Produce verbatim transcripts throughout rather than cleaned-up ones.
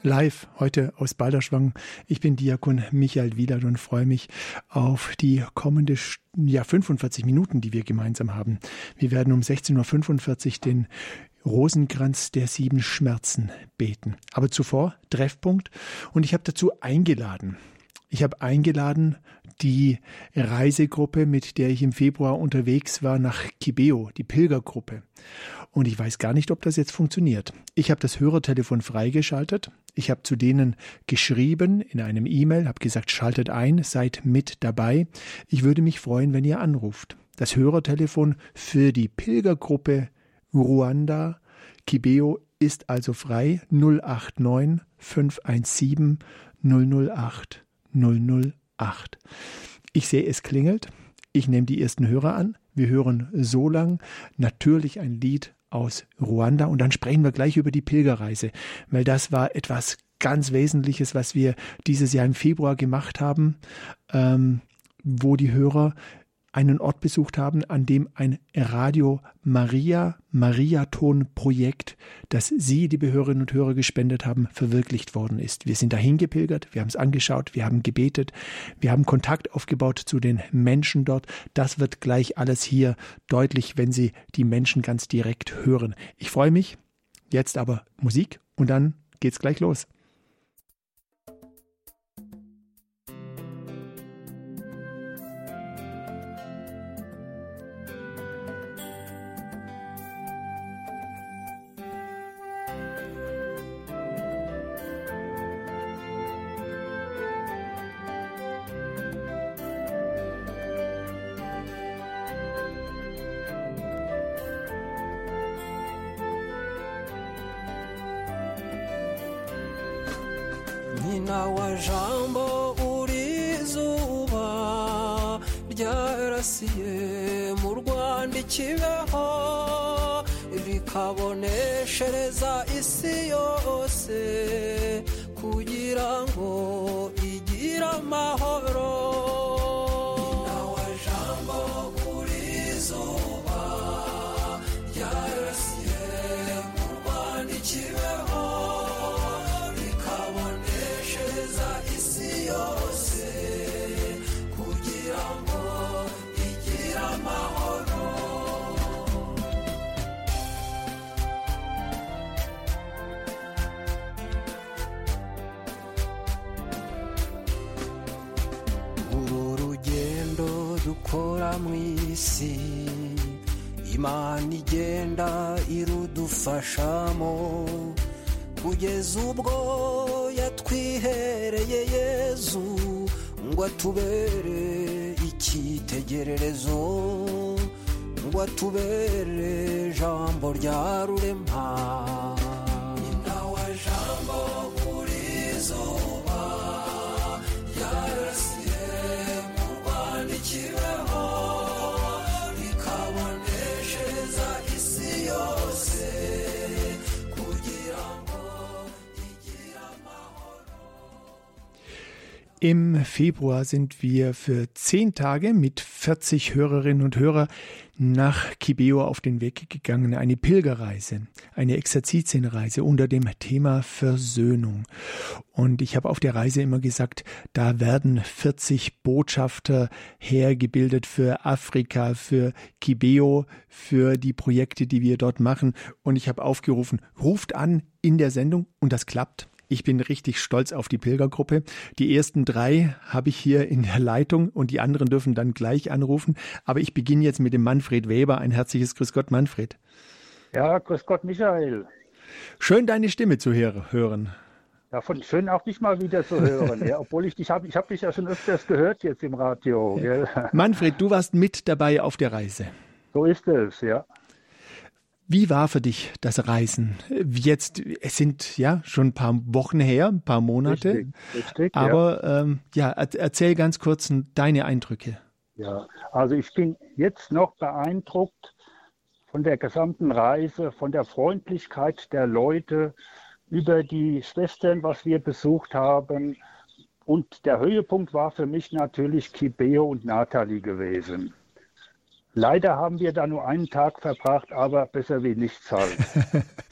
Live heute aus Balderschwang. Ich bin Diakon Michael Wielert und freue mich auf die kommende ja, fünfundvierzig Minuten, die wir gemeinsam haben. Wir werden um sechzehn Uhr fünfundvierzig den Rosenkranz der sieben Schmerzen beten. Aber zuvor Treffpunkt und ich habe dazu eingeladen. Ich habe eingeladen die Reisegruppe, mit der ich im Februar unterwegs war, nach Kibeho, die Pilgergruppe. Und ich weiß gar nicht, ob das jetzt funktioniert. Ich habe das Hörertelefon freigeschaltet. Ich habe zu denen geschrieben in einem E-Mail, habe gesagt, schaltet ein, seid mit dabei. Ich würde mich freuen, wenn ihr anruft. Das Hörertelefon für die Pilgergruppe Ruanda Kibeho ist also frei. null acht neun fünf eins sieben null null acht null null acht. Ich sehe, es klingelt. Ich nehme die ersten Hörer an. Wir hören so lang natürlich ein Lied aus Ruanda und dann sprechen wir gleich über die Pilgerreise, weil das war etwas ganz Wesentliches, was wir dieses Jahr im Februar gemacht haben, ähm, wo die Hörer einen Ort besucht haben, an dem ein Radio Maria, Mariaton-Projekt, das Sie, liebe Hörerinnen und Hörer, gespendet haben, verwirklicht worden ist. Wir sind dahin gepilgert, wir haben es angeschaut, wir haben gebetet, wir haben Kontakt aufgebaut zu den Menschen dort. Das wird gleich alles hier deutlich, wenn Sie die Menschen ganz direkt hören. Ich freue mich. Jetzt aber Musik und dann geht's gleich los. Nyina wa jambo uri izuba ryarasiye mu Rwanda ikibeho rikaboneshereza isi yose kugira ngo igire amahoro. Nyina wa jambo uri izuba ryarasiye mu Rwanda ikibeho isi yose kugira ngo igire amahoro. Uru rugendo dukora mu isi Imana igenda irudufashamo kugeza ubwo yatwihereye Yezu ngo atubere icyitegererezo, ngo atubere jambo rya rurema. Nyina wa jambo kuri izuba ryarasiye mu Rwanda ikibeho rikaboneshereza isi yose. Im Februar sind wir für zehn Tage mit vierzig Hörerinnen und Hörern nach Kibeho auf den Weg gegangen. Eine Pilgerreise, eine Exerzitienreise unter dem Thema Versöhnung. Und ich habe auf der Reise immer gesagt, da werden vierzig Botschafter hergebildet für Afrika, für Kibeho, für die Projekte, die wir dort machen. Und ich habe aufgerufen, ruft an in der Sendung und das klappt. Ich bin richtig stolz auf die Pilgergruppe. Die ersten drei habe ich hier in der Leitung und die anderen dürfen dann gleich anrufen. Aber ich beginne jetzt mit dem Manfred Weber. Ein herzliches Grüß Gott, Manfred. Ja, Grüß Gott, Michael. Schön, deine Stimme zu hören. Ja, von schön auch dich mal wieder zu hören. Ja, obwohl ich dich habe, ich habe dich ja schon öfters gehört jetzt im Radio. Gell? Manfred, du warst mit dabei auf der Reise. So ist es, ja. Wie war für dich das Reisen? Jetzt, es sind ja schon ein paar Wochen her, ein paar Monate. Richtig, richtig, aber ja, ähm, ja erzähl ganz kurz deine Eindrücke. Ja, also ich bin jetzt noch beeindruckt von der gesamten Reise, von der Freundlichkeit der Leute, über die Schwestern, was wir besucht haben. Und der Höhepunkt war für mich natürlich Kibeho und Nathalie gewesen. Leider haben wir da nur einen Tag verbracht, aber besser wie nichts halt.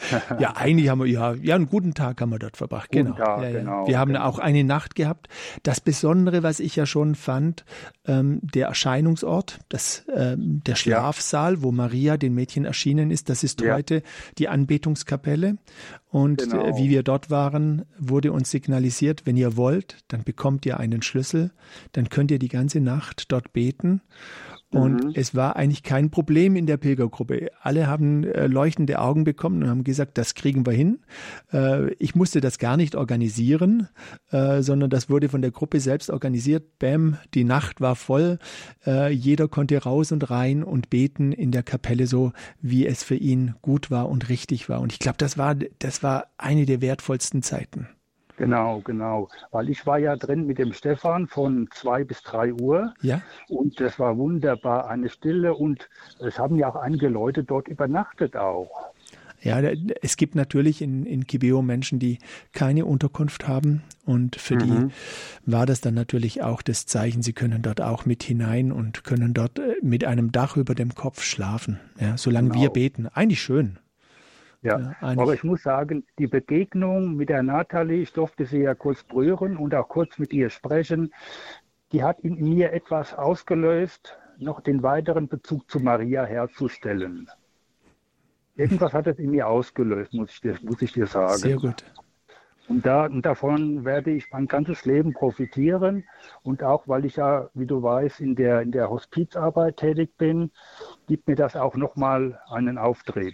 Ja, eigentlich haben wir, ja, ja, einen guten Tag haben wir dort verbracht. Guten Genau. Tag, ja, ja. genau, Wir haben genau. auch eine Nacht gehabt. Das Besondere, was ich ja schon fand, ähm, der Erscheinungsort, das, ähm, der Schlafsaal, wo Maria den Mädchen erschienen ist, das ist Ja. heute die Anbetungskapelle. Und Genau. äh, wie wir dort waren, wurde uns signalisiert, wenn ihr wollt, dann bekommt ihr einen Schlüssel, dann könnt ihr die ganze Nacht dort beten. Und Mhm. es war eigentlich kein Problem in der Pilgergruppe. Alle haben äh, leuchtende Augen bekommen und haben gesagt, das kriegen wir hin. Äh, ich musste das gar nicht organisieren, äh, sondern das wurde von der Gruppe selbst organisiert. Bäm, die Nacht war voll. Äh, jeder konnte raus und rein und beten in der Kapelle so, wie es für ihn gut war und richtig war. Und ich glaube, das war, das war eine der wertvollsten Zeiten. Genau, genau. Weil ich war ja drin mit dem Stefan von zwei bis drei Uhr Ja? und das war wunderbar, eine Stille und es haben ja auch einige Leute dort übernachtet auch. Ja, da- es gibt natürlich in, in Kibeho Menschen, die keine Unterkunft haben und für Mhm. die war das dann natürlich auch das Zeichen, sie können dort auch mit hinein und können dort äh, mit einem Dach über dem Kopf schlafen, ja, solange Genau. wir beten. Eigentlich schön. Ja, Ja, eigentlich- aber ich muss sagen, die Begegnung mit der Nathalie, ich durfte sie ja kurz berühren und auch kurz mit ihr sprechen, die hat in mir etwas ausgelöst, noch den weiteren Bezug zu Maria herzustellen. Irgendwas hat es in mir ausgelöst, muss ich dir, muss ich dir sagen. Sehr gut. Und, da, und davon werde ich mein ganzes Leben profitieren. Und auch, weil ich ja, wie du weißt, in der, in der Hospizarbeit tätig bin, gibt mir das auch nochmal einen Auftrieb.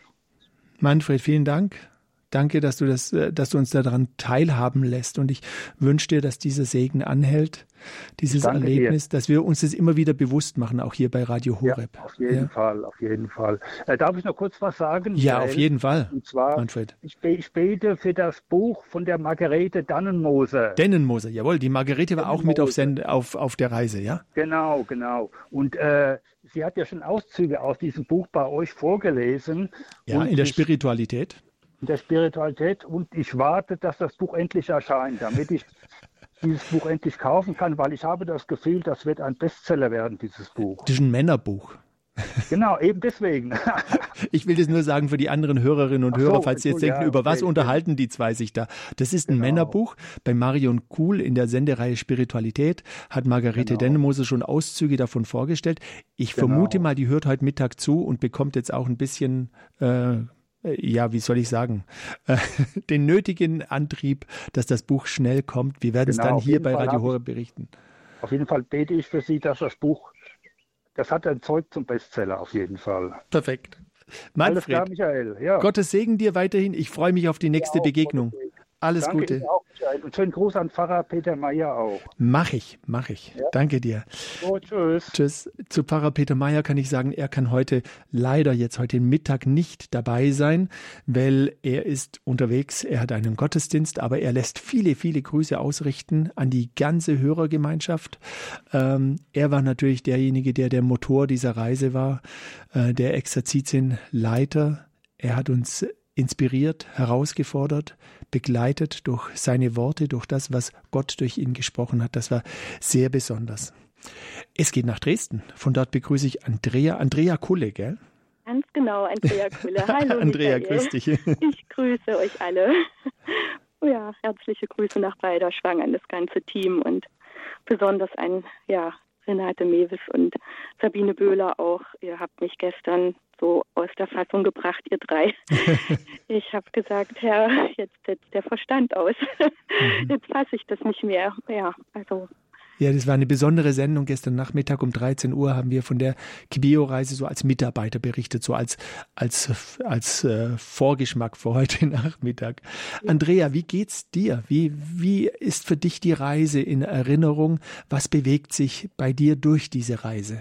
Manfred, vielen Dank. Danke, dass du das, äh, dass du uns daran teilhaben lässt. Und ich wünsche dir, dass dieser Segen anhält, dieses Danke dir. Erlebnis, dass wir uns das immer wieder bewusst machen, auch hier bei Radio Horeb. Ja, auf jeden Ja. Fall, auf jeden Fall. Äh, darf ich noch kurz was sagen? Ja, Michael? auf jeden Fall. Und zwar, Manfred. ich, be ich bete für das Buch von der Margarete Dannenmoser. Dennenmoser, jawohl, die Margarete war auch mit auf, Send auf, auf der Reise, ja? Genau, genau. Und äh, sie hat ja schon Auszüge aus diesem Buch bei euch vorgelesen. Ja, und in der ich, Spiritualität. in der Spiritualität. Und ich warte, dass das Buch endlich erscheint, damit ich dieses Buch endlich kaufen kann, weil ich habe das Gefühl, das wird ein Bestseller werden, dieses Buch. Das ist ein Männerbuch. Genau, eben deswegen. Ich will das nur sagen für die anderen Hörerinnen und Ach so, Hörer, falls sie jetzt so, ja, denken, über was okay, unterhalten die zwei sich da. Das ist ein Genau. Männerbuch. Bei Marion Kuhl in der Sendereihe Spiritualität hat Margarete Genau. Dennenmoser schon Auszüge davon vorgestellt. Ich Genau. vermute mal, die hört heute Mittag zu und bekommt jetzt auch ein bisschen, äh, ja, wie soll ich sagen, äh, den nötigen Antrieb, dass das Buch schnell kommt. Wir werden es Genau, dann auf hier jeden bei Fall Radio habe ich- Horeb berichten. Auf jeden Fall bete ich für Sie, dass das Buch, das hat ein Zeug zum Bestseller, auf jeden Fall. Perfekt. Alles klar, Manfred, Michael. Ja. Gottes Segen dir weiterhin. Ich freue mich auf die nächste auch, Begegnung. Gottes Segen. Alles Danke Gute. Ihnen auch, Michael. Und schönen Gruß an Pfarrer Peter Meyer auch. Mach ich, mach ich. Danke dir. So, tschüss. Tschüss. Zu Pfarrer Peter Meyer kann ich sagen, er kann heute leider jetzt heute Mittag nicht dabei sein, weil er ist unterwegs. Er hat einen Gottesdienst, aber er lässt viele, viele Grüße ausrichten an die ganze Hörergemeinschaft. Ähm, er war natürlich derjenige, der der Motor dieser Reise war, äh, der Exerzitienleiter. Er hat uns inspiriert, herausgefordert, begleitet durch seine Worte, durch das, was Gott durch ihn gesprochen hat. Das war sehr besonders. Es geht nach Dresden. Von dort begrüße ich Andrea, Andrea Kulle, gell? Ganz genau, Andrea Kuhle. Hallo, Andrea, Michael. grüß dich. Ich grüße euch alle. Ja, herzliche Grüße nach Balderschwang an das ganze Team und besonders an ja, Renate Mewes und Sabine Böhler auch. Ihr habt mich gestern so aus der Fassung gebracht, ihr drei. Ich habe gesagt, Herr, jetzt setzt der Verstand aus. Jetzt fasse ich das nicht mehr. Ja, also Ja, das war eine besondere Sendung. Gestern Nachmittag um dreizehn Uhr haben wir von der Kibeho-Reise so als Mitarbeiter berichtet, so als, als, als äh, Vorgeschmack für heute Nachmittag. Andrea, wie geht's dir? Wie, wie ist für dich die Reise in Erinnerung? Was bewegt sich bei dir durch diese Reise?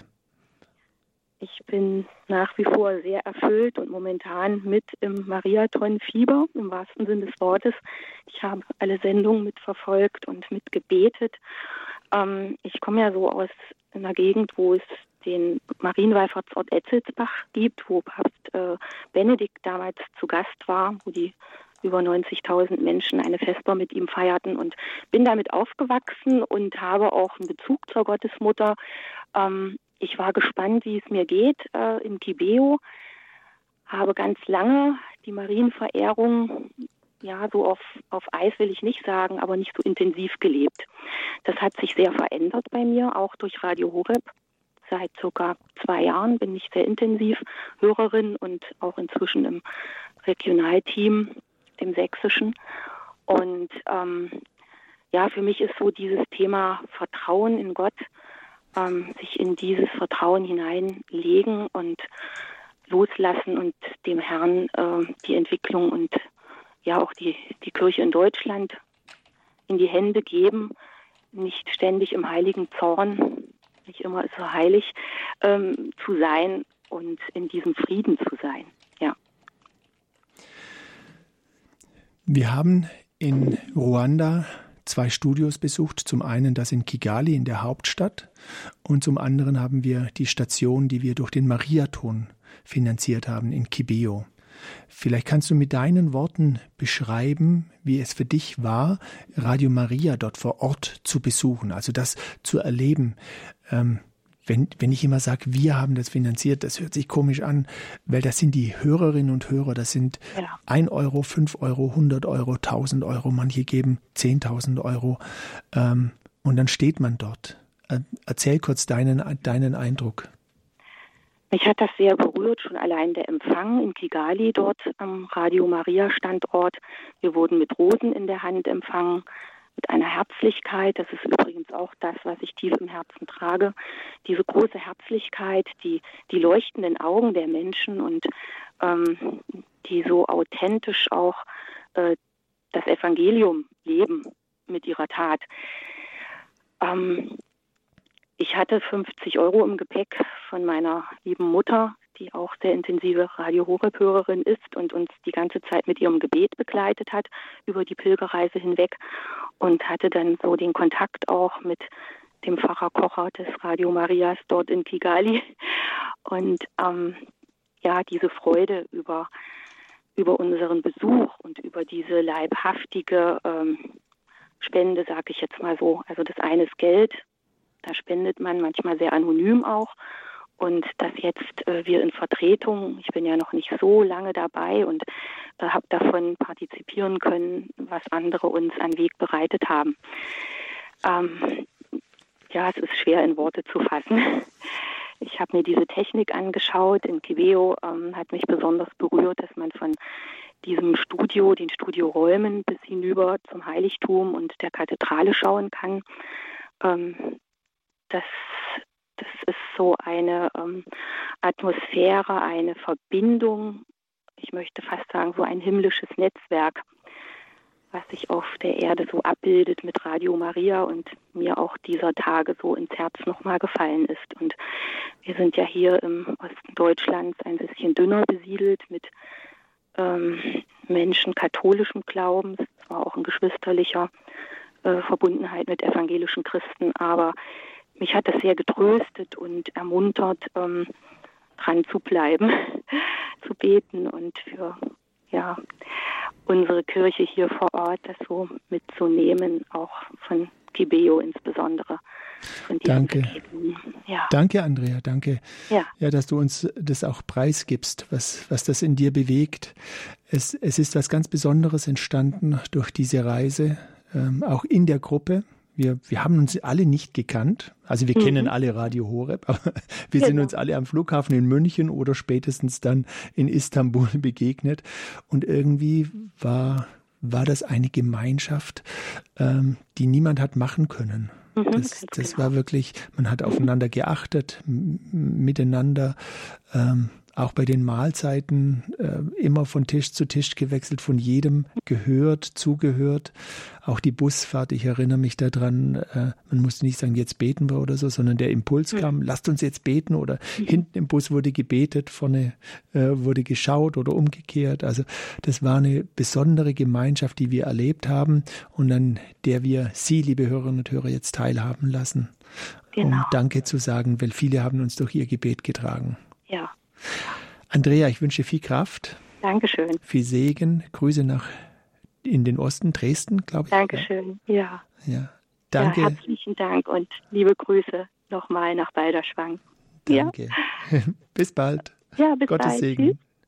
ich bin nach wie vor sehr erfüllt und momentan mit im Mariathon-Fieber, im wahrsten Sinne des Wortes. Ich habe alle Sendungen mitverfolgt und mitgebetet. Ähm, ich komme ja so aus einer Gegend, wo es den Marienwallfahrtsort Etzelsbach gibt, wo Papst äh, Benedikt damals zu Gast war, wo die über neunzigtausend Menschen eine Vesper mit ihm feierten, und bin damit aufgewachsen und habe auch einen Bezug zur Gottesmutter. Ähm, ich war gespannt, wie es mir geht äh, in Kibeho, habe ganz lange die Marienverehrung, ja, so auf, auf Eis will ich nicht sagen, aber nicht so intensiv gelebt. Das hat sich sehr verändert bei mir, auch durch Radio Horeb. Seit circa zwei Jahren bin ich sehr intensiv Hörerin und auch inzwischen im Regionalteam, dem sächsischen. Und ähm, ja, für mich ist so dieses Thema Vertrauen in Gott, ähm, sich in dieses Vertrauen hineinlegen und loslassen und dem Herrn äh, die Entwicklung und ja auch die, die Kirche in Deutschland in die Hände geben, nicht ständig im heiligen Zorn, nicht immer ist so heilig, ähm, zu sein und in diesem Frieden zu sein. Ja. Wir haben in Ruanda zwei Studios besucht. Zum einen das in Kigali, in der Hauptstadt, und zum anderen haben wir die Station, die wir durch den Mariathon finanziert haben, in Kibeho. Vielleicht kannst du mit deinen Worten beschreiben, wie es für dich war, Radio Maria dort vor Ort zu besuchen, also das zu erleben. Ähm, wenn, wenn ich immer sage, wir haben das finanziert, das hört sich komisch an, weil das sind die Hörerinnen und Hörer, das sind ja. ein Euro, fünf Euro, hundert Euro, tausend Euro, manche geben zehntausend Euro, ähm, und dann steht man dort. Erzähl kurz deinen, deinen Eindruck. Mich hat das sehr berührt, schon allein der Empfang in Kigali, dort am Radio Maria Standort. Wir wurden mit Rosen in der Hand empfangen, mit einer Herzlichkeit. Das ist übrigens auch das, was ich tief im Herzen trage. Diese große Herzlichkeit, die, die leuchtenden Augen der Menschen und ähm, die so authentisch auch äh, das Evangelium leben mit ihrer Tat. Ähm, Ich hatte fünfzig Euro im Gepäck von meiner lieben Mutter, die auch sehr intensive Radio Horeb-Hörerin ist und uns die ganze Zeit mit ihrem Gebet begleitet hat über die Pilgerreise hinweg, und hatte dann so den Kontakt auch mit dem Pfarrer Kocher des Radio Marias dort in Kigali. Und ähm, ja, diese Freude über, über unseren Besuch und über diese leibhaftige ähm, Spende, sage ich jetzt mal so. Also das eine ist Geld. Da spendet man manchmal sehr anonym auch. Und dass jetzt äh, wir in Vertretung, ich bin ja noch nicht so lange dabei und äh, habe davon partizipieren können, was andere uns an Weg bereitet haben. Ähm, ja, es ist schwer in Worte zu fassen. Ich habe mir diese Technik angeschaut. In Kibeho ähm, hat mich besonders berührt, dass man von diesem Studio, den Studioräumen bis hinüber zum Heiligtum und der Kathedrale schauen kann. Ähm, Das, das ist so eine ähm, Atmosphäre, eine Verbindung, ich möchte fast sagen, so ein himmlisches Netzwerk, was sich auf der Erde so abbildet mit Radio Maria und mir auch dieser Tage so ins Herz nochmal gefallen ist. Und wir sind ja hier im Osten Deutschlands ein bisschen dünner besiedelt mit ähm, Menschen katholischem Glaubens, zwar auch in geschwisterlicher äh, Verbundenheit mit evangelischen Christen, aber mich hat das sehr getröstet und ermuntert, ähm, dran zu bleiben, zu beten und für ja, unsere Kirche hier vor Ort das so mitzunehmen, auch von Kibeho insbesondere. Von danke. Ja. Danke, Andrea, danke, ja. Ja, dass du uns das auch preisgibst, was, was das in dir bewegt. Es, es ist was ganz Besonderes entstanden durch diese Reise, ähm, auch in der Gruppe. Wir, wir haben uns alle nicht gekannt. Also wir mhm. kennen alle Radio Horeb, aber wir genau. sind uns alle am Flughafen in München oder spätestens dann in Istanbul begegnet. Und irgendwie war, war das eine Gemeinschaft, ähm, die niemand hat machen können. Mhm, das das genau. war wirklich, man hat aufeinander geachtet, m- miteinander, ähm, auch bei den Mahlzeiten äh, immer von Tisch zu Tisch gewechselt, von jedem gehört, zugehört. Auch die Busfahrt, ich erinnere mich daran, äh, man musste nicht sagen, jetzt beten wir oder so, sondern der Impuls kam, lasst uns jetzt beten, oder hinten im Bus wurde gebetet, vorne äh, wurde geschaut oder umgekehrt. Also das war eine besondere Gemeinschaft, die wir erlebt haben und an der wir Sie, liebe Hörerinnen und Hörer, jetzt teilhaben lassen. Genau. Um Danke zu sagen, weil viele haben uns durch Ihr Gebet getragen. Ja. Andrea, ich wünsche viel Kraft. Dankeschön. Viel Segen. Grüße nach in den Osten, Dresden, glaube ich. Dankeschön, ja. Ja, danke. Ja, herzlichen Dank und liebe Grüße nochmal nach Balderschwang. Danke. Ja. Bis bald. Ja, bis Gottes bald. Segen.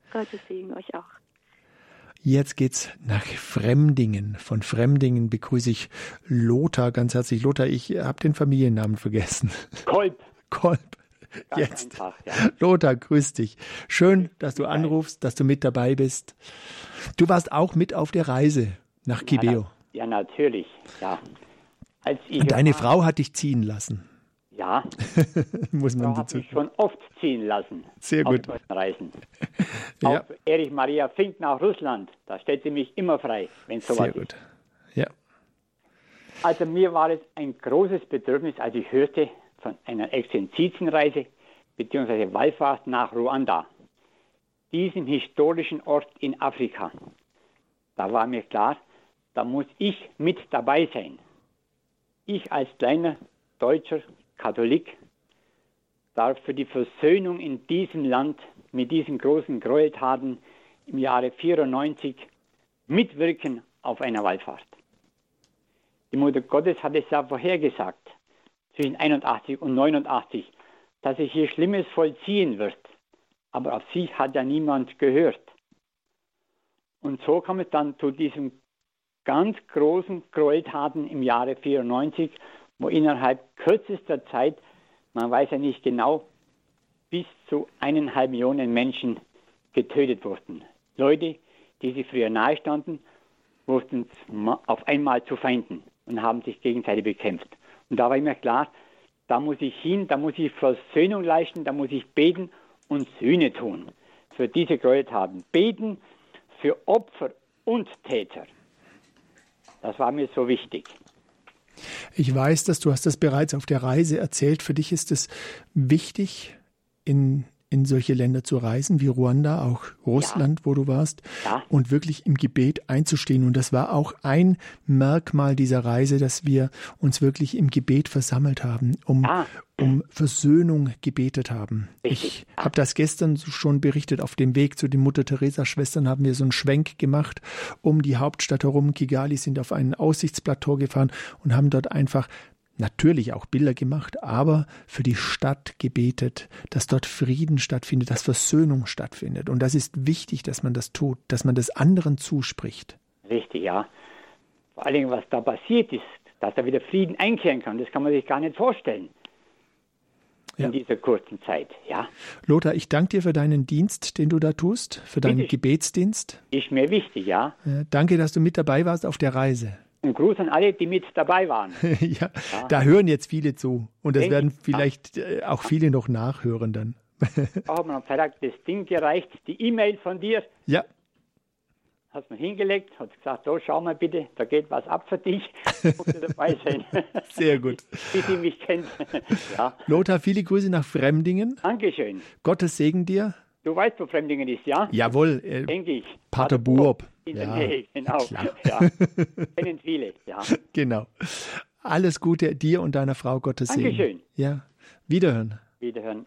Gottes Segen euch auch. Jetzt geht's nach Fremdingen. Von Fremdingen begrüße ich Lothar ganz herzlich. Lothar, ich habe den Familiennamen vergessen. Kolb. Kolb. Ganz Jetzt. einfach, ja. Lothar, grüß dich. Schön, dass du anrufst, dass du mit dabei bist. Du warst auch mit auf der Reise nach Kibeho. Ja, na, ja, natürlich, ja. Als ich Und deine war, Frau hat dich ziehen lassen. Ja, muss man Frau hat dazu mich schon oft ziehen lassen. Sehr auf gut. solchen Reisen. Ja. Auch Erich Maria Fink nach Russland, da stellt sie mich immer frei, wenn es sowas Sehr gut. ist. Ja. Also mir war es ein großes Bedürfnis, als ich hörte von einer Exerzitienreise bzw. Wallfahrt nach Ruanda, diesem historischen Ort in Afrika. Da war mir klar, da muss ich mit dabei sein. Ich als kleiner deutscher Katholik darf für die Versöhnung in diesem Land mit diesen großen Gräueltaten im Jahre vierundneunzig mitwirken auf einer Wallfahrt. Die Mutter Gottes hat es ja vorhergesagt, zwischen einundachtzig und neunundachtzig, dass sich hier Schlimmes vollziehen wird. Aber auf sie hat ja niemand gehört. Und so kam es dann zu diesen ganz großen Gräueltaten im Jahre vierundneunzig, wo innerhalb kürzester Zeit, man weiß ja nicht genau, bis zu eineinhalb Millionen Menschen getötet wurden. Leute, die sich früher nahestanden, wurden auf einmal zu Feinden und haben sich gegenseitig bekämpft. Und da war mir klar, da muss ich hin, da muss ich Versöhnung leisten, da muss ich beten und Sühne tun für diese Gräueltaten. Beten für Opfer und Täter. Das war mir so wichtig. Ich weiß, dass du hast das bereits auf der Reise erzählt. Für dich ist es wichtig, in, in solche Länder zu reisen, wie Ruanda, auch Russland, ja. wo du warst, ja. und wirklich im Gebet einzustehen. Und das war auch ein Merkmal dieser Reise, dass wir uns wirklich im Gebet versammelt haben, um, ja. um Versöhnung gebetet haben. Richtig. Ich habe das gestern schon berichtet. Auf dem Weg zu den Mutter-Teresa-Schwestern haben wir so einen Schwenk gemacht um die Hauptstadt herum. Kigali, sind auf ein Aussichtsplateau gefahren und haben dort einfach natürlich auch Bilder gemacht, aber für die Stadt gebetet, dass dort Frieden stattfindet, dass Versöhnung stattfindet. Und das ist wichtig, dass man das tut, dass man das anderen zuspricht. Richtig, ja. Vor allem, was da passiert ist, dass da wieder Frieden einkehren kann, das kann man sich gar nicht vorstellen. In ja. dieser kurzen Zeit, ja. Lothar, ich danke dir für deinen Dienst, den du da tust, für deinen Bitte. Gebetsdienst. Ist mir wichtig, ja. ja. Danke, dass du mit dabei warst auf der Reise. Ein Gruß an alle, die mit dabei waren. ja, ja, da hören jetzt viele zu. Und das Denk, werden vielleicht ja. auch viele noch nachhören dann. Da hat mir am Freitag das Ding gereicht, die E-Mail von dir. Ja. Hast mir hingelegt, hat gesagt, so, schau mal bitte, da geht was ab für dich. Musst du dabei sein. Sehr gut. Wie sie mich kennt. ja. Lothar, viele Grüße nach Fremdingen. Dankeschön. Gottes Segen dir. Du weißt, wo Fremdingen ist, ja? Jawohl. Äh, Denke ich. Pater Buob. In ja, der Nähe, genau. Ja. Kennen viele, ja. Genau. Alles Gute dir und deiner Frau, Gottes Segen. Dankeschön. Ja. Wiederhören. Wiederhören.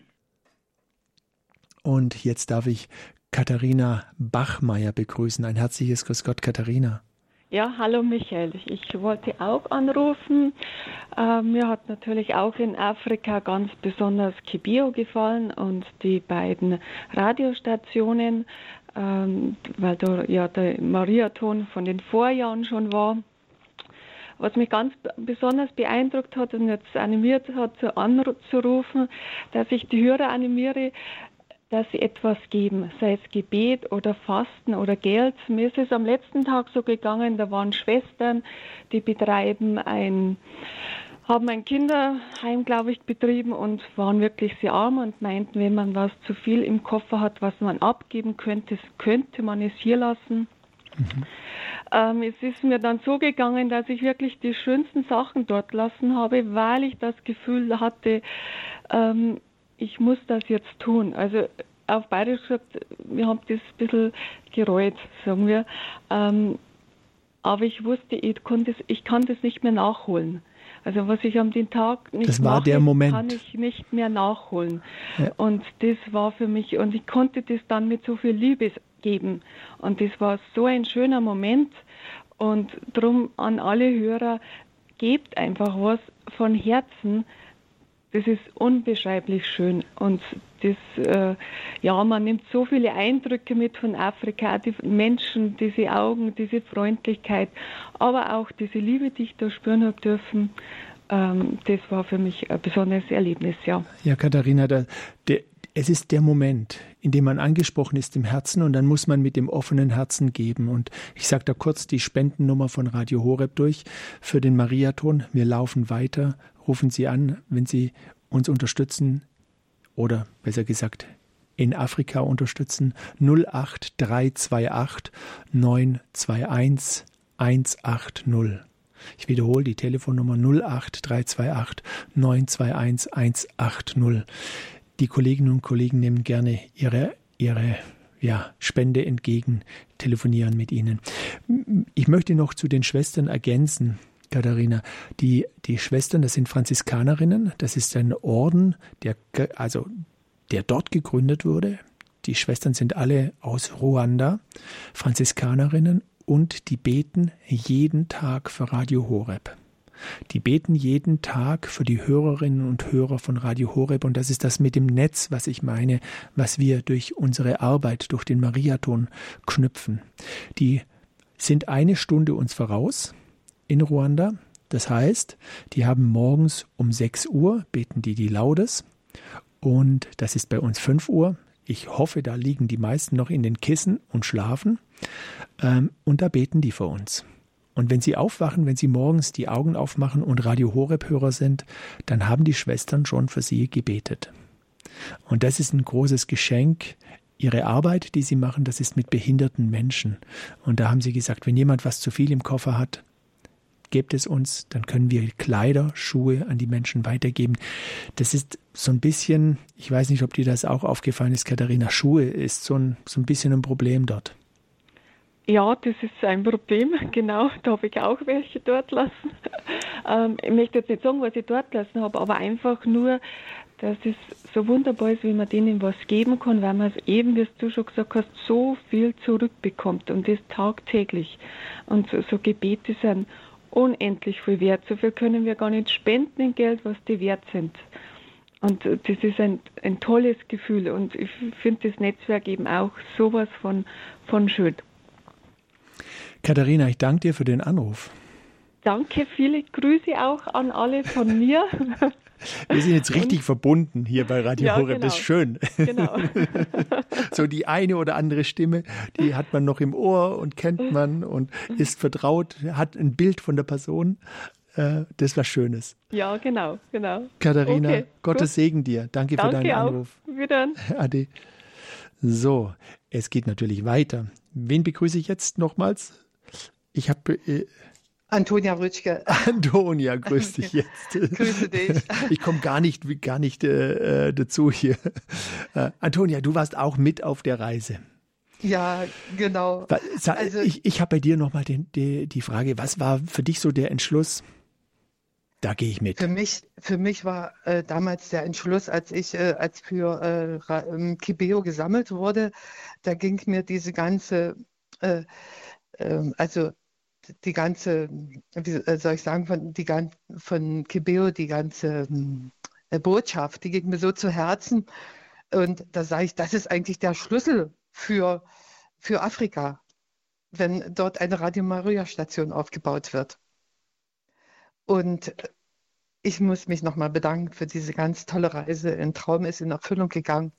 Und jetzt darf ich Katharina Bachmeier begrüßen. Ein herzliches Grüß Gott, Katharina. Ja, hallo Michael. Ich wollte auch anrufen. Äh, mir hat natürlich auch in Afrika ganz besonders Kibeho gefallen und die beiden Radiostationen, ähm, weil da ja der Mariathon von den Vorjahren schon war. Was mich ganz besonders beeindruckt hat und jetzt animiert hat, zu anzurufen, dass ich die Hörer animiere, dass sie etwas geben, sei es Gebet oder Fasten oder Geld. Mir ist es am letzten Tag so gegangen, da waren Schwestern, die betreiben ein, haben ein Kinderheim, glaube ich, betrieben und waren wirklich sehr arm und meinten, wenn man was zu viel im Koffer hat, was man abgeben könnte, könnte man es hier lassen. Mhm. Ähm, es ist mir dann so gegangen, dass ich wirklich die schönsten Sachen dort lassen habe, weil ich das Gefühl hatte, ähm, ich muss das jetzt tun. Also auf Bayerisch gesagt, wir haben das ein bisschen gereut, sagen wir. Ähm, aber ich wusste, ich, konnte, ich kann das nicht mehr nachholen. Also was ich an den Tag nicht das war mache, der Moment. kann ich nicht mehr nachholen. Ja. Und das war für mich, und ich konnte das dann mit so viel Liebe geben. Und das war so ein schöner Moment. Und darum an alle Hörer, gebt einfach was von Herzen. Das ist unbeschreiblich schön und das, äh, ja, man nimmt so viele Eindrücke mit von Afrika, die Menschen, diese Augen, diese Freundlichkeit, aber auch diese Liebe, die ich da spüren habe dürfen. Ähm, das war für mich ein besonderes Erlebnis, ja. Ja, Katharina, da, der, es ist der Moment, in dem man angesprochen ist im Herzen, und dann muss man mit dem offenen Herzen geben. Und ich sage da kurz die Spendennummer von Radio Horeb durch für den Mariathon. Wir laufen weiter. Rufen Sie an, wenn Sie uns unterstützen oder besser gesagt in Afrika unterstützen. null acht drei zwei acht neun zwei eins eins acht null. Ich wiederhole die Telefonnummer null acht drei zwei acht neun zwei eins eins acht null. Die Kolleginnen und Kollegen nehmen gerne ihre, ihre ja, Spende entgegen, telefonieren mit ihnen. Ich möchte noch zu den Schwestern ergänzen, Katharina. Die, die Schwestern, das sind Franziskanerinnen. Das ist ein Orden, der, also, der dort gegründet wurde. Die Schwestern sind alle aus Ruanda, Franziskanerinnen, und die beten jeden Tag für Radio Horeb. Die beten jeden Tag für die Hörerinnen und Hörer von Radio Horeb, und das ist das mit dem Netz, was ich meine, was wir durch unsere Arbeit, durch den Mariathon knüpfen. Die sind eine Stunde uns voraus in Ruanda. Das heißt, die haben morgens um sechs Uhr, beten die die Laudes, und das ist bei uns fünf Uhr. Ich hoffe, da liegen die meisten noch in den Kissen und schlafen, ähm, und da beten die für uns. Und wenn sie aufwachen, wenn sie morgens die Augen aufmachen und Radio Horeb-Hörer sind, dann haben die Schwestern schon für sie gebetet. Und das ist ein großes Geschenk. Ihre Arbeit, die sie machen, das ist mit behinderten Menschen. Und da haben sie gesagt, wenn jemand was zu viel im Koffer hat, gebt es uns, dann können wir Kleider, Schuhe an die Menschen weitergeben. Das ist so ein bisschen, ich weiß nicht, ob dir das auch aufgefallen ist, Katharina, Schuhe ist so ein, so ein bisschen ein Problem dort. Ja, das ist ein Problem, genau, da habe ich auch welche dort lassen. Ähm, ich möchte jetzt nicht sagen, was ich dort lassen habe, aber einfach nur, dass es so wunderbar ist, wie man denen was geben kann, weil man es eben, wie du schon gesagt hast, so viel zurückbekommt, und das tagtäglich. Und so, so Gebete sind unendlich viel wert, so viel können wir gar nicht spenden in Geld, was die wert sind. Und das ist ein, ein tolles Gefühl, und ich finde das Netzwerk eben auch sowas von, von schön. Katharina, ich danke dir für den Anruf. Danke, viele Grüße auch an alle von mir. Wir sind jetzt richtig und, verbunden hier bei Radio ja, Horeb, genau. Das ist schön. Genau. So die eine oder andere Stimme, die hat man noch im Ohr und kennt man und ist vertraut, hat ein Bild von der Person. Das ist was Schönes. Ja, genau, genau. Katharina, okay, Gottes gut. Segen dir. Danke, Danke für deinen auch. Anruf. Wieder. Ade. So, es geht natürlich weiter. Wen begrüße ich jetzt nochmals? Ich habe... Äh, Antonia Rütschke. Antonia, grüß dich jetzt. Grüße dich. Ich komme gar nicht, gar nicht äh, dazu hier. Äh, Antonia, du warst auch mit auf der Reise. Ja, genau. Also, ich ich habe bei dir nochmal die, die Frage, was war für dich so der Entschluss? Da gehe ich mit. Für mich, für mich war äh, damals der Entschluss, als ich äh, als für äh, Kibeo gesammelt wurde, da ging mir diese ganze, äh, äh, also die ganze, wie soll ich sagen, von, die, von Kibeo, die ganze äh, Botschaft, die ging mir so zu Herzen. Und da sage ich, das ist eigentlich der Schlüssel für, für Afrika, wenn dort eine Radio Maria Station aufgebaut wird. Und ich muss mich nochmal bedanken für diese ganz tolle Reise. Ein Traum ist in Erfüllung gegangen.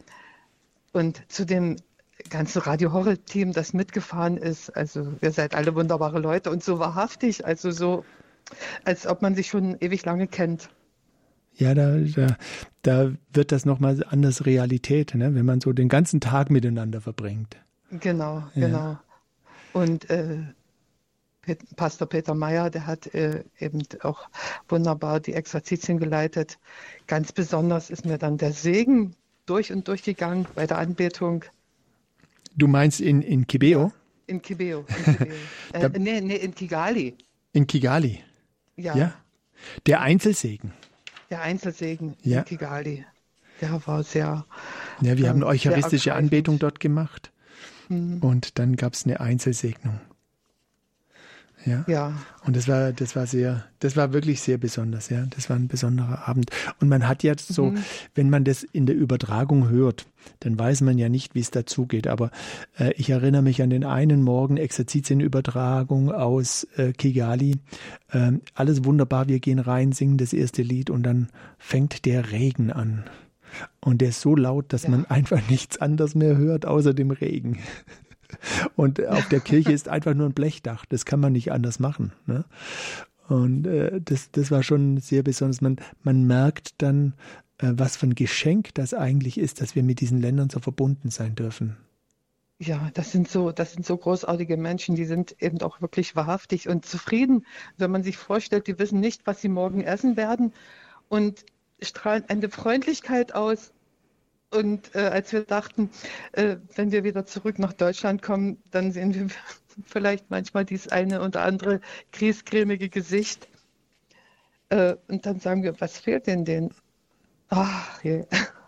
Und zu dem ganzen Radio Horeb-Team, das mitgefahren ist, also ihr seid alle wunderbare Leute und so wahrhaftig, also so, als ob man sich schon ewig lange kennt. Ja, da, da, da wird das nochmal anders Realität, ne? Wenn man so den ganzen Tag miteinander verbringt. Genau, ja. genau. Und äh, Pastor Peter Meyer, der hat äh, eben auch wunderbar die Exerzitien geleitet. Ganz besonders ist mir dann der Segen durch und durch gegangen bei der Anbetung. Du meinst in, in Kibeo? Ja, in Kibeo. In Kibeo. äh, nee, nee, in Kigali. In Kigali? Ja. ja. Der Einzelsegen? Der Einzelsegen ja. in Kigali. Der war sehr. Ja, wir ähm, haben eine eucharistische Anbetung dort gemacht. Mhm. Und dann gab es eine Einzelsegnung. Ja. Ja. Und das war, das war sehr, das war wirklich sehr besonders, ja. Das war ein besonderer Abend. Und man hat jetzt so, Mhm. wenn man das in der Übertragung hört, dann weiß man ja nicht, wie es dazugeht. Aber äh, ich erinnere mich an den einen Morgen, Exerzitienübertragung aus äh, Kigali. Ähm, alles wunderbar, wir gehen rein, singen das erste Lied und dann fängt der Regen an. Und der ist so laut, dass Ja. man einfach nichts anderes mehr hört, außer dem Regen. Und auf der Kirche ist einfach nur ein Blechdach. Das kann man nicht anders machen. Ne? Und äh, das, das war schon sehr besonders. Man, man merkt dann, äh, was für ein Geschenk das eigentlich ist, dass wir mit diesen Ländern so verbunden sein dürfen. Ja, das sind so, das sind so großartige Menschen, die sind eben auch wirklich wahrhaftig und zufrieden. Wenn man sich vorstellt, die wissen nicht, was sie morgen essen werden und strahlen eine Freundlichkeit aus. Und äh, als wir dachten, äh, wenn wir wieder zurück nach Deutschland kommen, dann sehen wir vielleicht manchmal dieses eine oder andere griesgrämige Gesicht. Äh, und dann sagen wir, was fehlt denn denen? Ach, je.